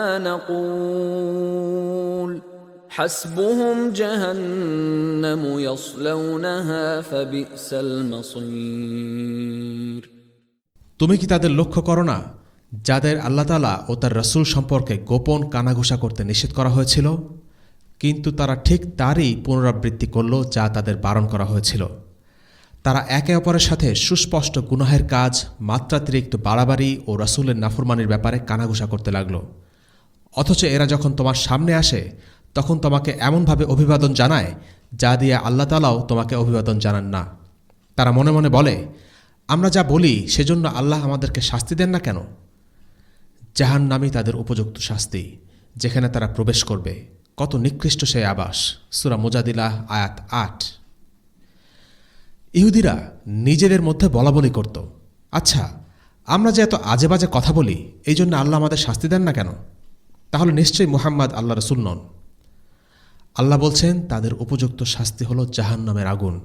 S3: نقول حسبهم جهنم يصلونها فبئس المصير।
S2: তুমি কি তাদের লক্ষ্য করো না যাদের আল্লাহ তাআলা ও তার রাসূল সম্পর্কে গোপন কানাঘুষা করতে নিষেধ করা হয়েছিল? কিন্তু তারা ঠিক তারই পুনরাবৃত্তি করল যা তাদের বারণ করা হয়েছিল। তারা একে অপরের সাথে সুস্পষ্ট গুনাহের কাজ, মাত্রাতিরিক্ত বাড়াবাড়ি ও রাসূলের নাফরমানির ব্যাপারে কানাঘুষা করতে লাগল। অথচ এরা যখন তোমার সামনে আসে তখন তোমাকে এমনভাবে অভিবাদন জানায় যা দিয়ে আল্লাহ তাআলাও তোমাকে অভিবাদন জানান না। তারা মনে মনে বলে, আমরা যা বলি সেজন্য আল্লাহ আমাদেরকে শাস্তি দেন না কেন? জাহান্নামই তাদের উপযুক্ত শাস্তি, যেখানে তারা প্রবেশ করবে। কত নিকৃষ্ট সেই আবাস। সূরা মুজাদিলা আয়াত ৮। ইহুদিরা নিজেদের মধ্যে বলাবলি করত, আচ্ছা, আমরা যে এত আজে বাজে কথা বলি এই জন্য আল্লাহ আমাদের শাস্তি দেন না কেন? তাহলে নিশ্চয়ই মুহাম্মদ আল্লাহ রাসূল নন। আল্লাহ বলছেন তাদের উপযুক্ত শাস্তি হল জাহান্নামের আগুন।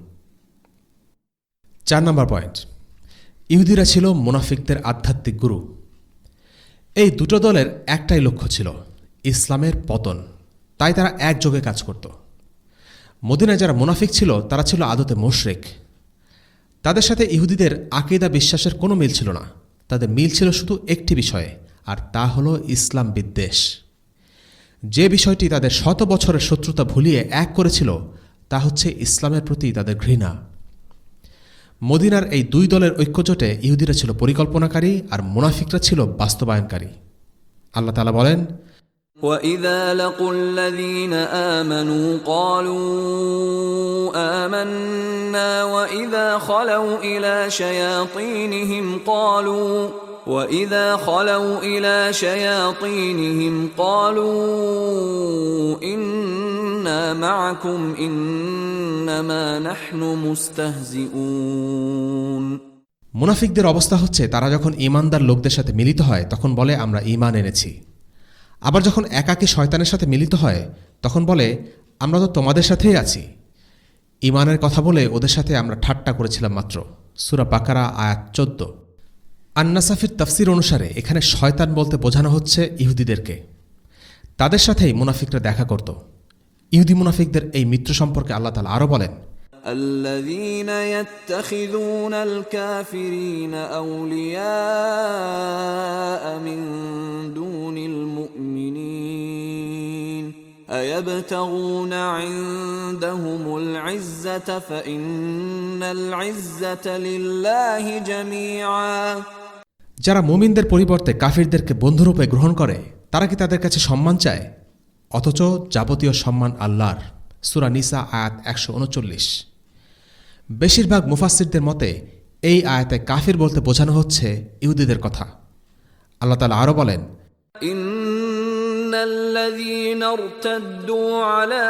S2: ৪ নম্বর পয়েন্ট, ইহুদিরা ছিল মুনাফিকদের আধ্যাত্মিক গুরু। এই দুটো দলের একটাই লক্ষ্য ছিল, ইসলামের পতন। তাই তারা একযোগে কাজ করত। মদিনায় যারা মুনাফিক ছিল তারা ছিল আদতে মুশরিক। তাদের সাথে ইহুদিদের আকীদা বিশ্বাসের কোনো মিল ছিল না। তাদের মিল ছিল শুধু একটি বিষয়ে, আর তা হলো ইসলাম বিদ্বেষ। যে বিষয়টি তাদের শত বছরের শত্রুতা ভুলিয়ে এক করেছিল তা হচ্ছে ইসলামের প্রতি তাদের ঘৃণা। মদিনার এই দুই দলের ঐক্যজোটে ইহুদিরা ছিল পরিকল্পনাকারী আর মুনাফিকরা ছিল বাস্তবায়নকারী। আল্লাহ তাআলা বলেন,
S3: وَإِذَا لَقُوا الَّذِينَ آمَنُوا قَالُوا آمَنَّا وَإِذَا خَلَوْا إِلَى شَيَاطِينِهِمْ قَالُوا إِنَّا مَعَكُمْ إِنَّمَا نَحْنُ مُسْتَهْزِئُونَ।
S2: মুনাফিকদের অবস্থা হচ্ছে তারা যখন ঈমানদার লোকদের সাথে মিলিত হয় তখন বলে আমরা ঈমান এনেছি। আবার যখন একাকী শয়তানের সাথে মিলিত হয় তখন বলে আমরা তো তোমাদের সাথেই আছি। ঈমানের কথা বলে ওদের সাথে আমরা ঠাট্টা করেছিলাম মাত্র। সূরা বাকারা আয়াত ১৪। আন-নাসাফির তাফসীর অনুসারে এখানে শয়তান বলতে বোঝানো হচ্ছে ইহুদিদেরকে। তাদের সাথেই মুনাফিকরা দেখা করত। ইহুদি মুনাফিকদের এই মিত্র সম্পর্কে আল্লাহ তাআলা আরও বলেন,
S3: الذين يتخذون الكافرين أولياء من دون المؤمنين أيبتغون عندهم العزة فإن العزة لله جميعا।
S2: যারা মুমিনদের পরিবর্তে কাফিরদেরকে বন্ধুরূপে গ্রহণ করে তারা কি তাদের কাছে সম্মান চায়? অথচ যাবতীয় সম্মান আল্লাহর। সূরা নিসা আয়াত ১৩৯। বেশিরভাগ মুফাসসিরদের মতে এই আয়াতে কাফির বলতে বোঝানো হচ্ছে ইহুদিদের কথা। আল্লাহ তাআলা আরও বলেন,
S3: ইন্নাল্লাযীনা ইরতাদ্দু আলা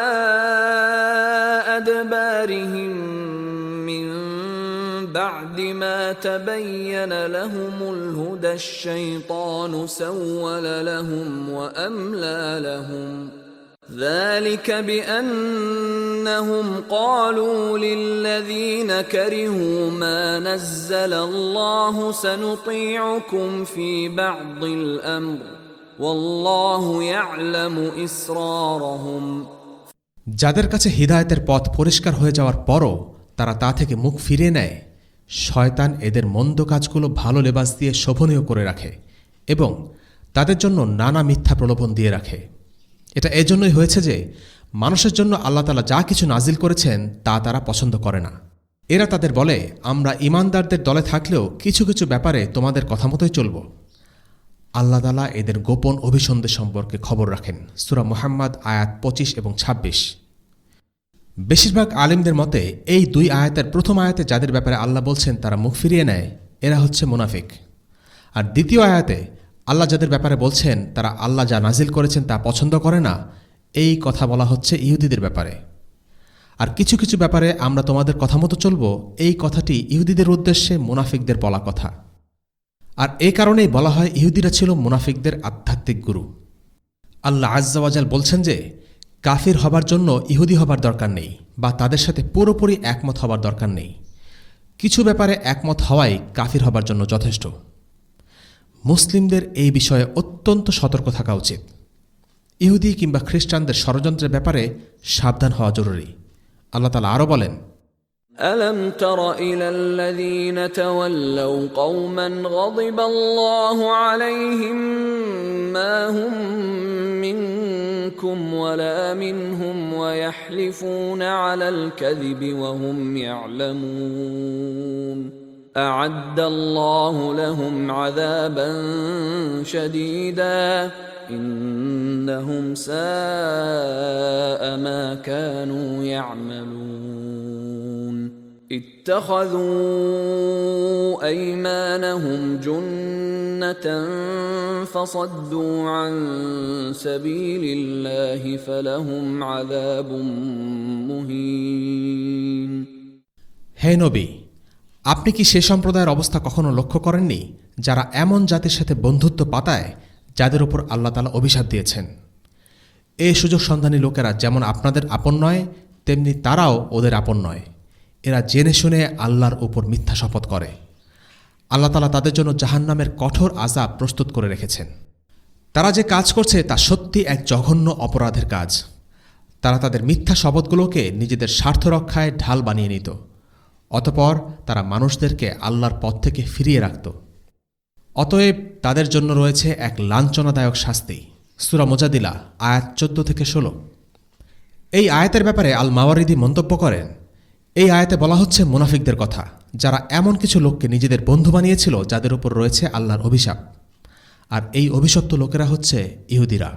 S3: আদবারিহিম মিন বা'দি মা তাবায়্যানা লাহুমুল হুদা আশ-শাইতানু সাওয়ালা লাহুম ওয়া আমলা লাহুম ذلك بأنهم قالوا للذين كرهوا ما نزل الله سنطيعكم في بعض الأمر والله يعلم إسرارهم।
S2: যাদের কাছে হিদায়াতের পথ পরিষ্কার হয়ে যাওয়ার পরও তারা তা থেকে মুখ ফিরিয়ে নেয়, শয়তান এদের মন্দ কাজগুলো ভালো লেবাস দিয়ে শোভনীয় করে রাখে এবং তাদের জন্য নানা মিথ্যা প্রলোভন দিয়ে রাখে। এটা এজন্যই হয়েছে যে মানুষের জন্য আল্লাহ তাআলা যা কিছু নাজিল করেছেন তা তারা পছন্দ করে না। এরা তাদের বলে আমরা ঈমানদারদের দলে থাকলেও কিছু কিছু ব্যাপারে তোমাদের কথা মতোই চলব। আল্লাহ তাআলা এদের গোপন অভিসন্ধি সম্পর্কে খবর রাখেন। সূরা মুহাম্মদ আয়াত ২৫ এবং ২৬। বেশিরভাগ আলিমদের মতে এই দুই আয়াতের প্রথম আয়াতে যাদের ব্যাপারে আল্লাহ বলছেন তারা মুখ ফিরিয়ে নেয় এরা হচ্ছে মুনাফিক, আর দ্বিতীয় আয়াতে আল্লাহ যাদের ব্যাপারে বলছেন তারা আল্লাহ যা নাজিল করেছেন তা পছন্দ করে না, এই কথা বলা হচ্ছে ইহুদিদের ব্যাপারে। আর কিছু কিছু ব্যাপারে আমরা তোমাদের কথা মতো চলব, এই কথাটি ইহুদিদের উদ্দেশ্যে মুনাফিকদের বলা কথা। আর এই কারণেই বলা হয় ইহুদিরা ছিল মুনাফিকদের আধ্যাত্মিক গুরু। আল্লাহ আজ্জা ওয়া জাল বলছেন যে কাফির হবার জন্য ইহুদি হবার দরকার নেই বা তাদের সাথে পুরোপুরি একমত হবার দরকার নেই। কিছু ব্যাপারে একমত হওয়াই কাফির হবার জন্য যথেষ্ট। মুসলিমদের এই বিষয়ে অত্যন্ত সতর্ক থাকা উচিত। ইহুদি কিংবা খ্রিস্টানদের ষড়যন্ত্রের ব্যাপারে সাবধান হওয়া জরুরি। আল্লাহ তাআলা আরও বলেন,
S3: ألم تر إلى الذين تولوا قوما غضب الله عليهم ما هم منكم ولا منهم ويحلفون على الكذب وهم يعلمون أعد الله لهم عذابا شديدا إنهم ساء ما كانوا يعملون اتخذوا أيمانهم جنة فصدوا عن سبيل الله فلهم عذاب مهين
S2: হে নবী, আপনি কি সে সম্প্রদায়ের অবস্থা কখনো লক্ষ্য করেননি যারা এমন জাতির সাথে বন্ধুত্ব পাতায় যাদের উপর আল্লাহ তাআলা অভিশাপ দিয়েছেন? এই সুযোগ সন্ধানী লোকেরা যেমন আপনাদের আপন নয়, তেমনি তারাও ওদের আপন নয়। এরা জেনে শুনে আল্লাহর উপর মিথ্যা শপথ করে। আল্লাহ তাআলা তাদের জন্য জাহান্নামের কঠোর আযাব প্রস্তুত করে রেখেছেন। তারা যে কাজ করছে তা সত্যি এক জঘন্য অপরাধের কাজ। তারা তাদের মিথ্যা শপথগুলোকে নিজেদের স্বার্থ রক্ষায় ঢাল বানিয়ে নিত, অতঃপর তারা মানুষদেরকে আল্লাহর পথ থেকে ফিরিয়ে রাখত। অতএব তাদের জন্য রয়েছে এক লাঞ্ছনাদায়ক শাস্তি। সূরা মুজাদিলা আয়াত 14-16। এই আয়াতের ব্যাপারে আল মাওয়ারিদি মন্তব্য করেন, এই আয়াতে বলা হচ্ছে মুনাফিকদের কথা, যারা এমন কিছু লোককে নিজেদের বন্ধু বানিয়েছিল যাদের উপর রয়েছে আল্লাহর অভিশাপ। আর এই অভিশপ্ত লোকেরা হচ্ছে ইহুদিরা।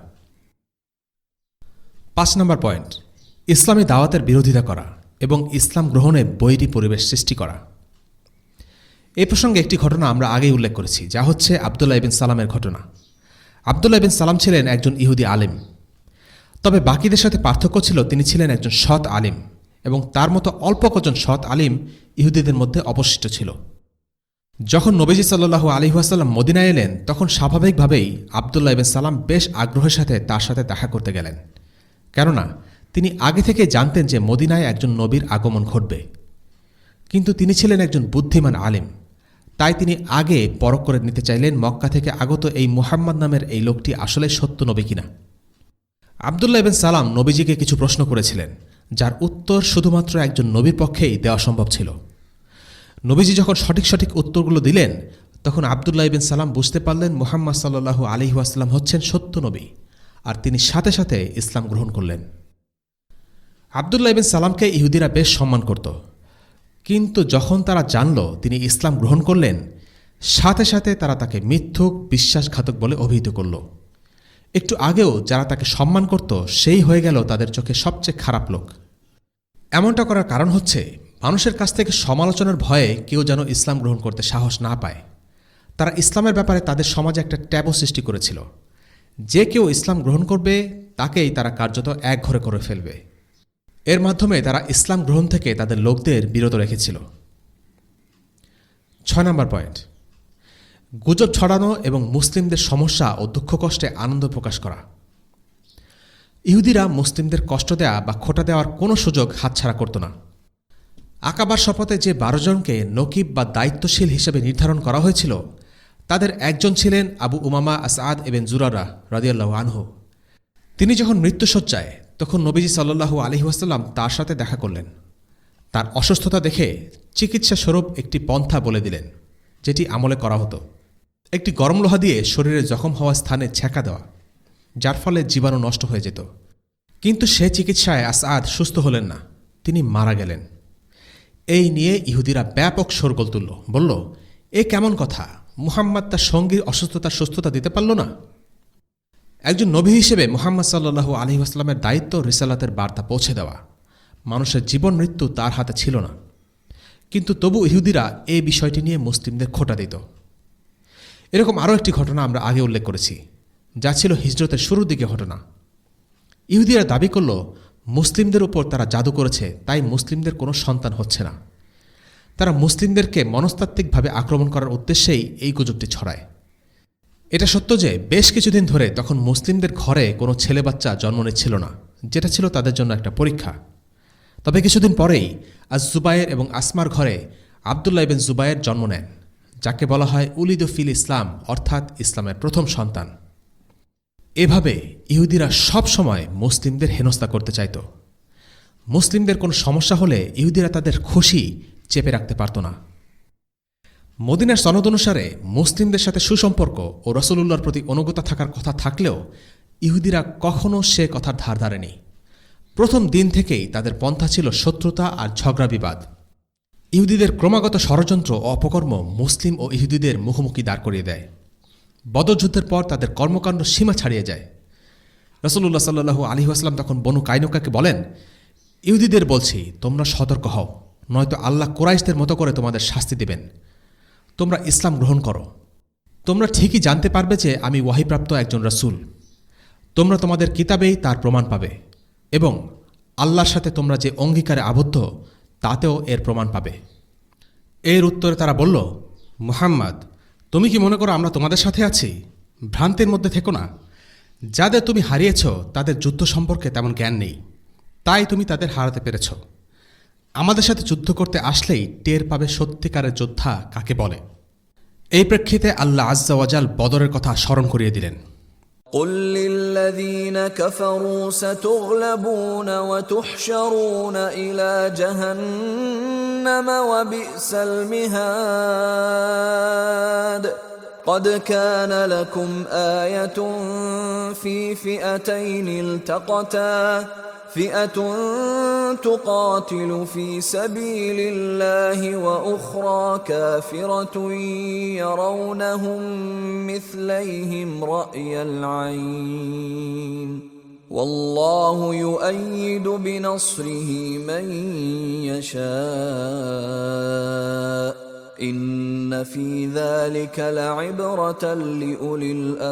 S2: 5 নম্বর পয়েন্ট, ইসলামী দাওয়াতের বিরোধিতা করা এবং ইসলাম গ্রহণে বৈরী পরিবেশ সৃষ্টি করা। এই প্রসঙ্গে একটি ঘটনা আমরা আগেই উল্লেখ করেছি, যা হচ্ছে আবদুল্লাহ ইবিন সালামের ঘটনা। আবদুল্লাহ ইবিন সালাম ছিলেন একজন ইহুদি আলিম, তবে বাকিদের সাথে পার্থক্য ছিল তিনি ছিলেন একজন সৎ আলিম, এবং তার মতো অল্প কজন সৎ আলিম ইহুদিদের মধ্যে অবশিষ্ট ছিল। যখন নবীজি সাল্লাল্লাহু আলাইহি ওয়াসাল্লাম মদিনায় এলেন, তখন স্বাভাবিকভাবেই আবদুল্লাহ ইবিন সালাম বেশ আগ্রহের সাথে তার সাথে দেখা করতে গেলেন, কেননা তিনি আগে থেকে জানতেন যে মদিনায় একজন নবীর আগমন ঘটবে। কিন্তু তিনি ছিলেন একজন বুদ্ধিমান আলিম, তাই তিনি আগে পরখ করে নিতে চাইলেন মক্কা থেকে আগত এই মুহাম্মদ নামের এই লোকটি আসলে সত্য নবী কিনা। আবদুল্লাহ ইবিন সালাম নবীজিকে কিছু প্রশ্ন করেছিলেন, যার উত্তর শুধুমাত্র একজন নবীর পক্ষেই দেওয়া সম্ভব ছিল। নবীজি যখন সঠিক সঠিক উত্তরগুলো দিলেন, তখন আবদুল্লাহ ইবিন সালাম বুঝতে পারলেন মুহাম্মদ সাল্লাল্লাহু আলাইহি ওয়াসাল্লাম হচ্ছেন সত্য নবী, আর তিনি সাথে সাথে ইসলাম গ্রহণ করলেন। আবদুল্লাহ ইবিন সালামকে ইহুদিরা বেশ সম্মান করত, কিন্তু যখন তারা জানল তিনি ইসলাম গ্রহণ করলেন, সাথে সাথে তারা তাকে মিথ্যুক, বিশ্বাসঘাতক বলে অভিহিত করল। একটু আগেও যারা তাকে সম্মান করত, সেই হয়ে গেল তাদের চোখে সবচেয়ে খারাপ লোক। এমনটা করার কারণ হচ্ছে মানুষের কাছ থেকে সমালোচনার ভয়ে কেউ যেন ইসলাম গ্রহণ করতে সাহস না পায়। তারা ইসলামের ব্যাপারে তাদের সমাজে একটা ট্যাবু সৃষ্টি করেছিল। যে কেউ ইসলাম গ্রহণ করবে তাকেই তারা কার্যত একঘরে করে ফেলবে। এর মাধ্যমে তারা ইসলাম গ্রহণ থেকে তাদের লোকদের বিরত রেখেছিল। 6 নম্বর পয়েন্ট, গুজব ছড়ানো এবং মুসলিমদের সমস্যা ও দুঃখ কষ্টে আনন্দ প্রকাশ করা। ইহুদিরা মুসলিমদের কষ্ট দেয়া বা খোঁটা দেওয়ার কোনো সুযোগ হাতছাড়া করত না। আকাবার শপথে যে 12 জনকে নকিব বা দায়িত্বশীল হিসেবে নির্ধারণ করা হয়েছিল, তাদের একজন ছিলেন আবু উমামা আসআদ ইবনে জুরারা রাদিয়াল্লাহু আনহু। তিনি যখন মৃত্যুশয্যায়, তখন নবীজি সাল্লাল্লাহু আলাইহি ওয়াসাল্লাম তার সাথে দেখা করলেন। তার অসুস্থতা দেখে চিকিৎসা স্বরূপ একটি পন্থা বলে দিলেন, যেটি আমলে করা হতো। একটি গরম লোহা দিয়ে শরীরে জখম হওয়া স্থানে ছ্যাঁকা দেওয়া, যার ফলে জীবাণু নষ্ট হয়ে যেত। কিন্তু সে চিকিৎসায় আসআদ সুস্থ হলেন না, তিনি মারা গেলেন। এই নিয়ে ইহুদিরা ব্যাপক শোরগোল তুলল, বলল, এ কেমন কথা, মুহাম্মদ তার সঙ্গীর অসুস্থতার সুস্থতা দিতে পারল না? একজন নবী হিসেবে মুহাম্মদ সাল্লাল্লাহু আলাইহি ওয়াসাল্লামের দায়িত্ব রিসালাতের বার্তা পৌঁছে দেওয়া। মানুষের জীবন মৃত্যু তার হাতে ছিল না, কিন্তু তবু ইহুদিরা এই বিষয়টি নিয়ে মুসলিমদের খোঁটা দিত। এরকম আরও একটি ঘটনা আমরা আগে উল্লেখ করেছি, যা ছিল হিজরতের শুরুর দিকে ঘটনা। ইহুদিরা দাবি করল মুসলিমদের উপর তারা জাদু করেছে, তাই মুসলিমদের কোনো সন্তান হচ্ছে না। তারা মুসলিমদেরকে মনস্তাত্ত্বিকভাবে আক্রমণ করার উদ্দেশ্যেই এই গুজবটি ছড়ায়। এটা সত্য যে বেশ কিছুদিন ধরে তখন মুসলিমদের ঘরে কোনো ছেলে বাচ্চা জন্ম নিচ্ছিল না, যেটা ছিল তাদের জন্য একটা পরীক্ষা। তবে কিছুদিন পরেই আজ-জুবায়ের এবং আসমার ঘরে আবদুল্লাহ ইবিন জুবায়ের জন্ম নেন, যাকে বলা হয় উলিদু ফিল ইসলাম, অর্থাৎ ইসলামের প্রথম সন্তান। এভাবে ইহুদিরা সব সময় মুসলিমদের হেনস্থা করতে চাইত। মুসলিমদের কোনো সমস্যা হলে ইহুদিরা তাদের খুশি চেপে রাখতে পারত না। মদিনার সনদ অনুসারে মুসলিমদের সাথে সুসম্পর্ক ও রাসূলুল্লাহর প্রতি অনুগত থাকার কথা থাকলেও ইহুদিরা কখনও সে কথার ধার ধারেনি। প্রথম দিন থেকেই তাদের পন্থা ছিল শত্রুতা আর ঝগড়া বিবাদ। ইহুদিদের ক্রমাগত ষড়যন্ত্র ও অপকর্ম মুসলিম ও ইহুদিদের মুখোমুখি দাঁড় করিয়ে দেয়। বদর যুদ্ধের পর তাদের কর্মকাণ্ড সীমা ছাড়িয়ে যায়। রাসূলুল্লাহ সাল্লাল্লাহু আলাইহি ওয়াসাল্লাম তখন বনু কাইনুকাকে বলেন, ইহুদিদের বলছি, তোমরা সতর্ক হও, নয়তো আল্লাহ কুরাইশদের মতো করে তোমাদের শাস্তি দেবেন। তোমরা ইসলাম গ্রহণ করো। তোমরা ঠিকই জানতে পারবে যে আমি ওয়াহিপ্রাপ্ত একজন রাসূল। তোমরা তোমাদের কিতাবেই তার প্রমাণ পাবে এবং আল্লাহর সাথে তোমরা যে অঙ্গীকারে আবদ্ধ তাতেও এর প্রমাণ পাবে। এর উত্তরে তারা বলল, মুহাম্মদ, তুমি কি মনে করো আমরা তোমাদের সাথে আছি? ভ্রান্তির মধ্যে থেকো না। যাদের তুমি হারিয়েছ তাদের যুদ্ধ সম্পর্কে তেমন জ্ঞান নেই, তাই তুমি তাদের হারাতে পেরেছ। আমাদের সাথে যুদ্ধ করতে আসলেই টের পাবে সত্যিকারের যোদ্ধা কাকে বলে। এই প্রেক্ষিতে আল্লাহ আজ্জা ওয়াজাল বদরের কথা স্মরণ করিয়ে দিলেন।
S3: قل للذين كفروا ستغلبون وتحشرون إلى جهنم وبئس المهاد قد كان لكم آية في فئتين التقتا فئة تقاتل في سبيل الله وأخرى كافرة يرونهم مثليهم رأي العين والله يؤيد بنصره من يشاء إن في ذلك لعبرة لأولي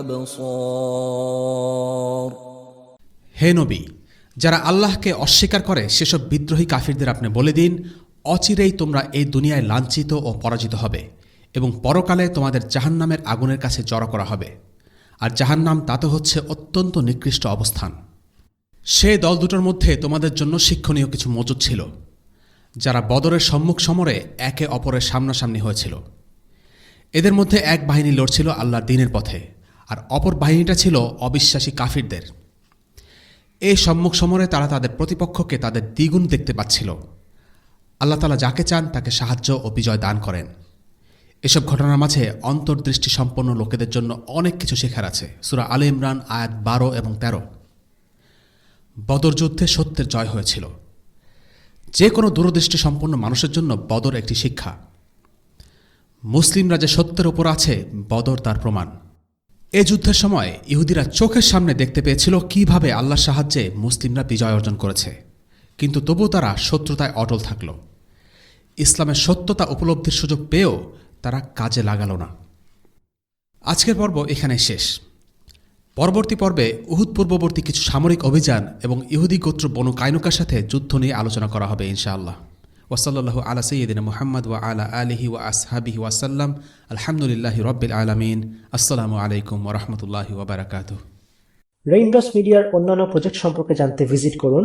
S3: الأبصار.
S2: হে নবী, যারা আল্লাহকে অস্বীকার করে সেসব বিদ্রোহী কাফিরদের আপনি বলে দিন, অচিরেই তোমরা এই দুনিয়ায় লাঞ্ছিত ও পরাজিত হবে এবং পরকালে তোমাদের জাহান্নামের আগুনের কাছে জড়ো করা হবে। আর জাহান্নাম তাতে হচ্ছে অত্যন্ত নিকৃষ্ট অবস্থান। সে দল দুটোর মধ্যে তোমাদের জন্য শিক্ষণীয় কিছু মজুদ ছিল, যারা বদরের সম্মুখ সমরে একে অপরের সামনাসামনি হয়েছিল। এদের মধ্যে এক বাহিনী লড়ছিল আল্লাহর দ্বীনের পথে, আর অপর বাহিনীটা ছিল অবিশ্বাসী কাফিরদের। এই সম্মুখ সমরে তারা তাদের প্রতিপক্ষকে তাদের দ্বিগুণ দেখতে পাচ্ছিল। আল্লাহ তাআলা যাকে চান তাকে সাহায্য ও বিজয় দান করেন। এসব ঘটনার মাঝে অন্তর্দৃষ্টি সম্পন্ন লোকেদের জন্য অনেক কিছু শেখার আছে। সূরা আলে ইমরান আয়াত 12 এবং 13। বদর যুদ্ধে সত্যের জয় হয়েছিল। যে কোনো দূরদৃষ্টি সম্পন্ন মানুষের জন্য বদর একটি শিক্ষা। মুসলিমরা যে সত্যের ওপর আছে, বদর তার প্রমাণ। এ যুদ্ধের সময় ইহুদিরা চোখের সামনে দেখতে পেয়েছিল কিভাবে আল্লাহর সাহায্যে মুসলিমরা বিজয় অর্জন করেছে, কিন্তু তবুও তারা শত্রুতায় অটল থাকল। ইসলামের সত্যতা উপলব্ধির সুযোগ পেয়েও তারা কাজে লাগাল না। আজকের পর্ব এখানে শেষ। পরবর্তী পর্বে উহুদ পূর্ববর্তী কিছু সামরিক অভিযান এবং ইহুদি গোত্র বনু কাইনুকার সাথে যুদ্ধ নিয়ে আলোচনা করা হবে ইনশাআল্লাহ। ওয়াসাল্লাল্লাহু আলা সাইয়্যিদিনা মুহাম্মদ ওয়া আলা আলিহি ওয়া আসহাবিহি ওয়াসাল্লাম। আলহামদুলিল্লাহি রাব্বিল আলামিন। আসসালামু আলাইকুম ওয়া রাহমাতুল্লাহি ওয়া বারাকাতুহু।
S1: রেইনড্রপস মিডিয়ার অন্যান্য প্রজেক্ট সম্পর্কে জানতে ভিজিট করুন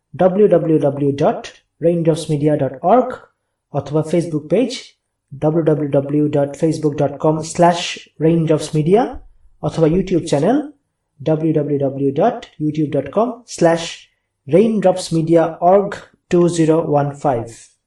S1: www.raindropsmedia.org অথবা ফেসবুক পেজ www.facebook.com/raindropsmedia অথবা ইউটিউব চ্যানেল www.youtube.com/raindropsmediaorg2015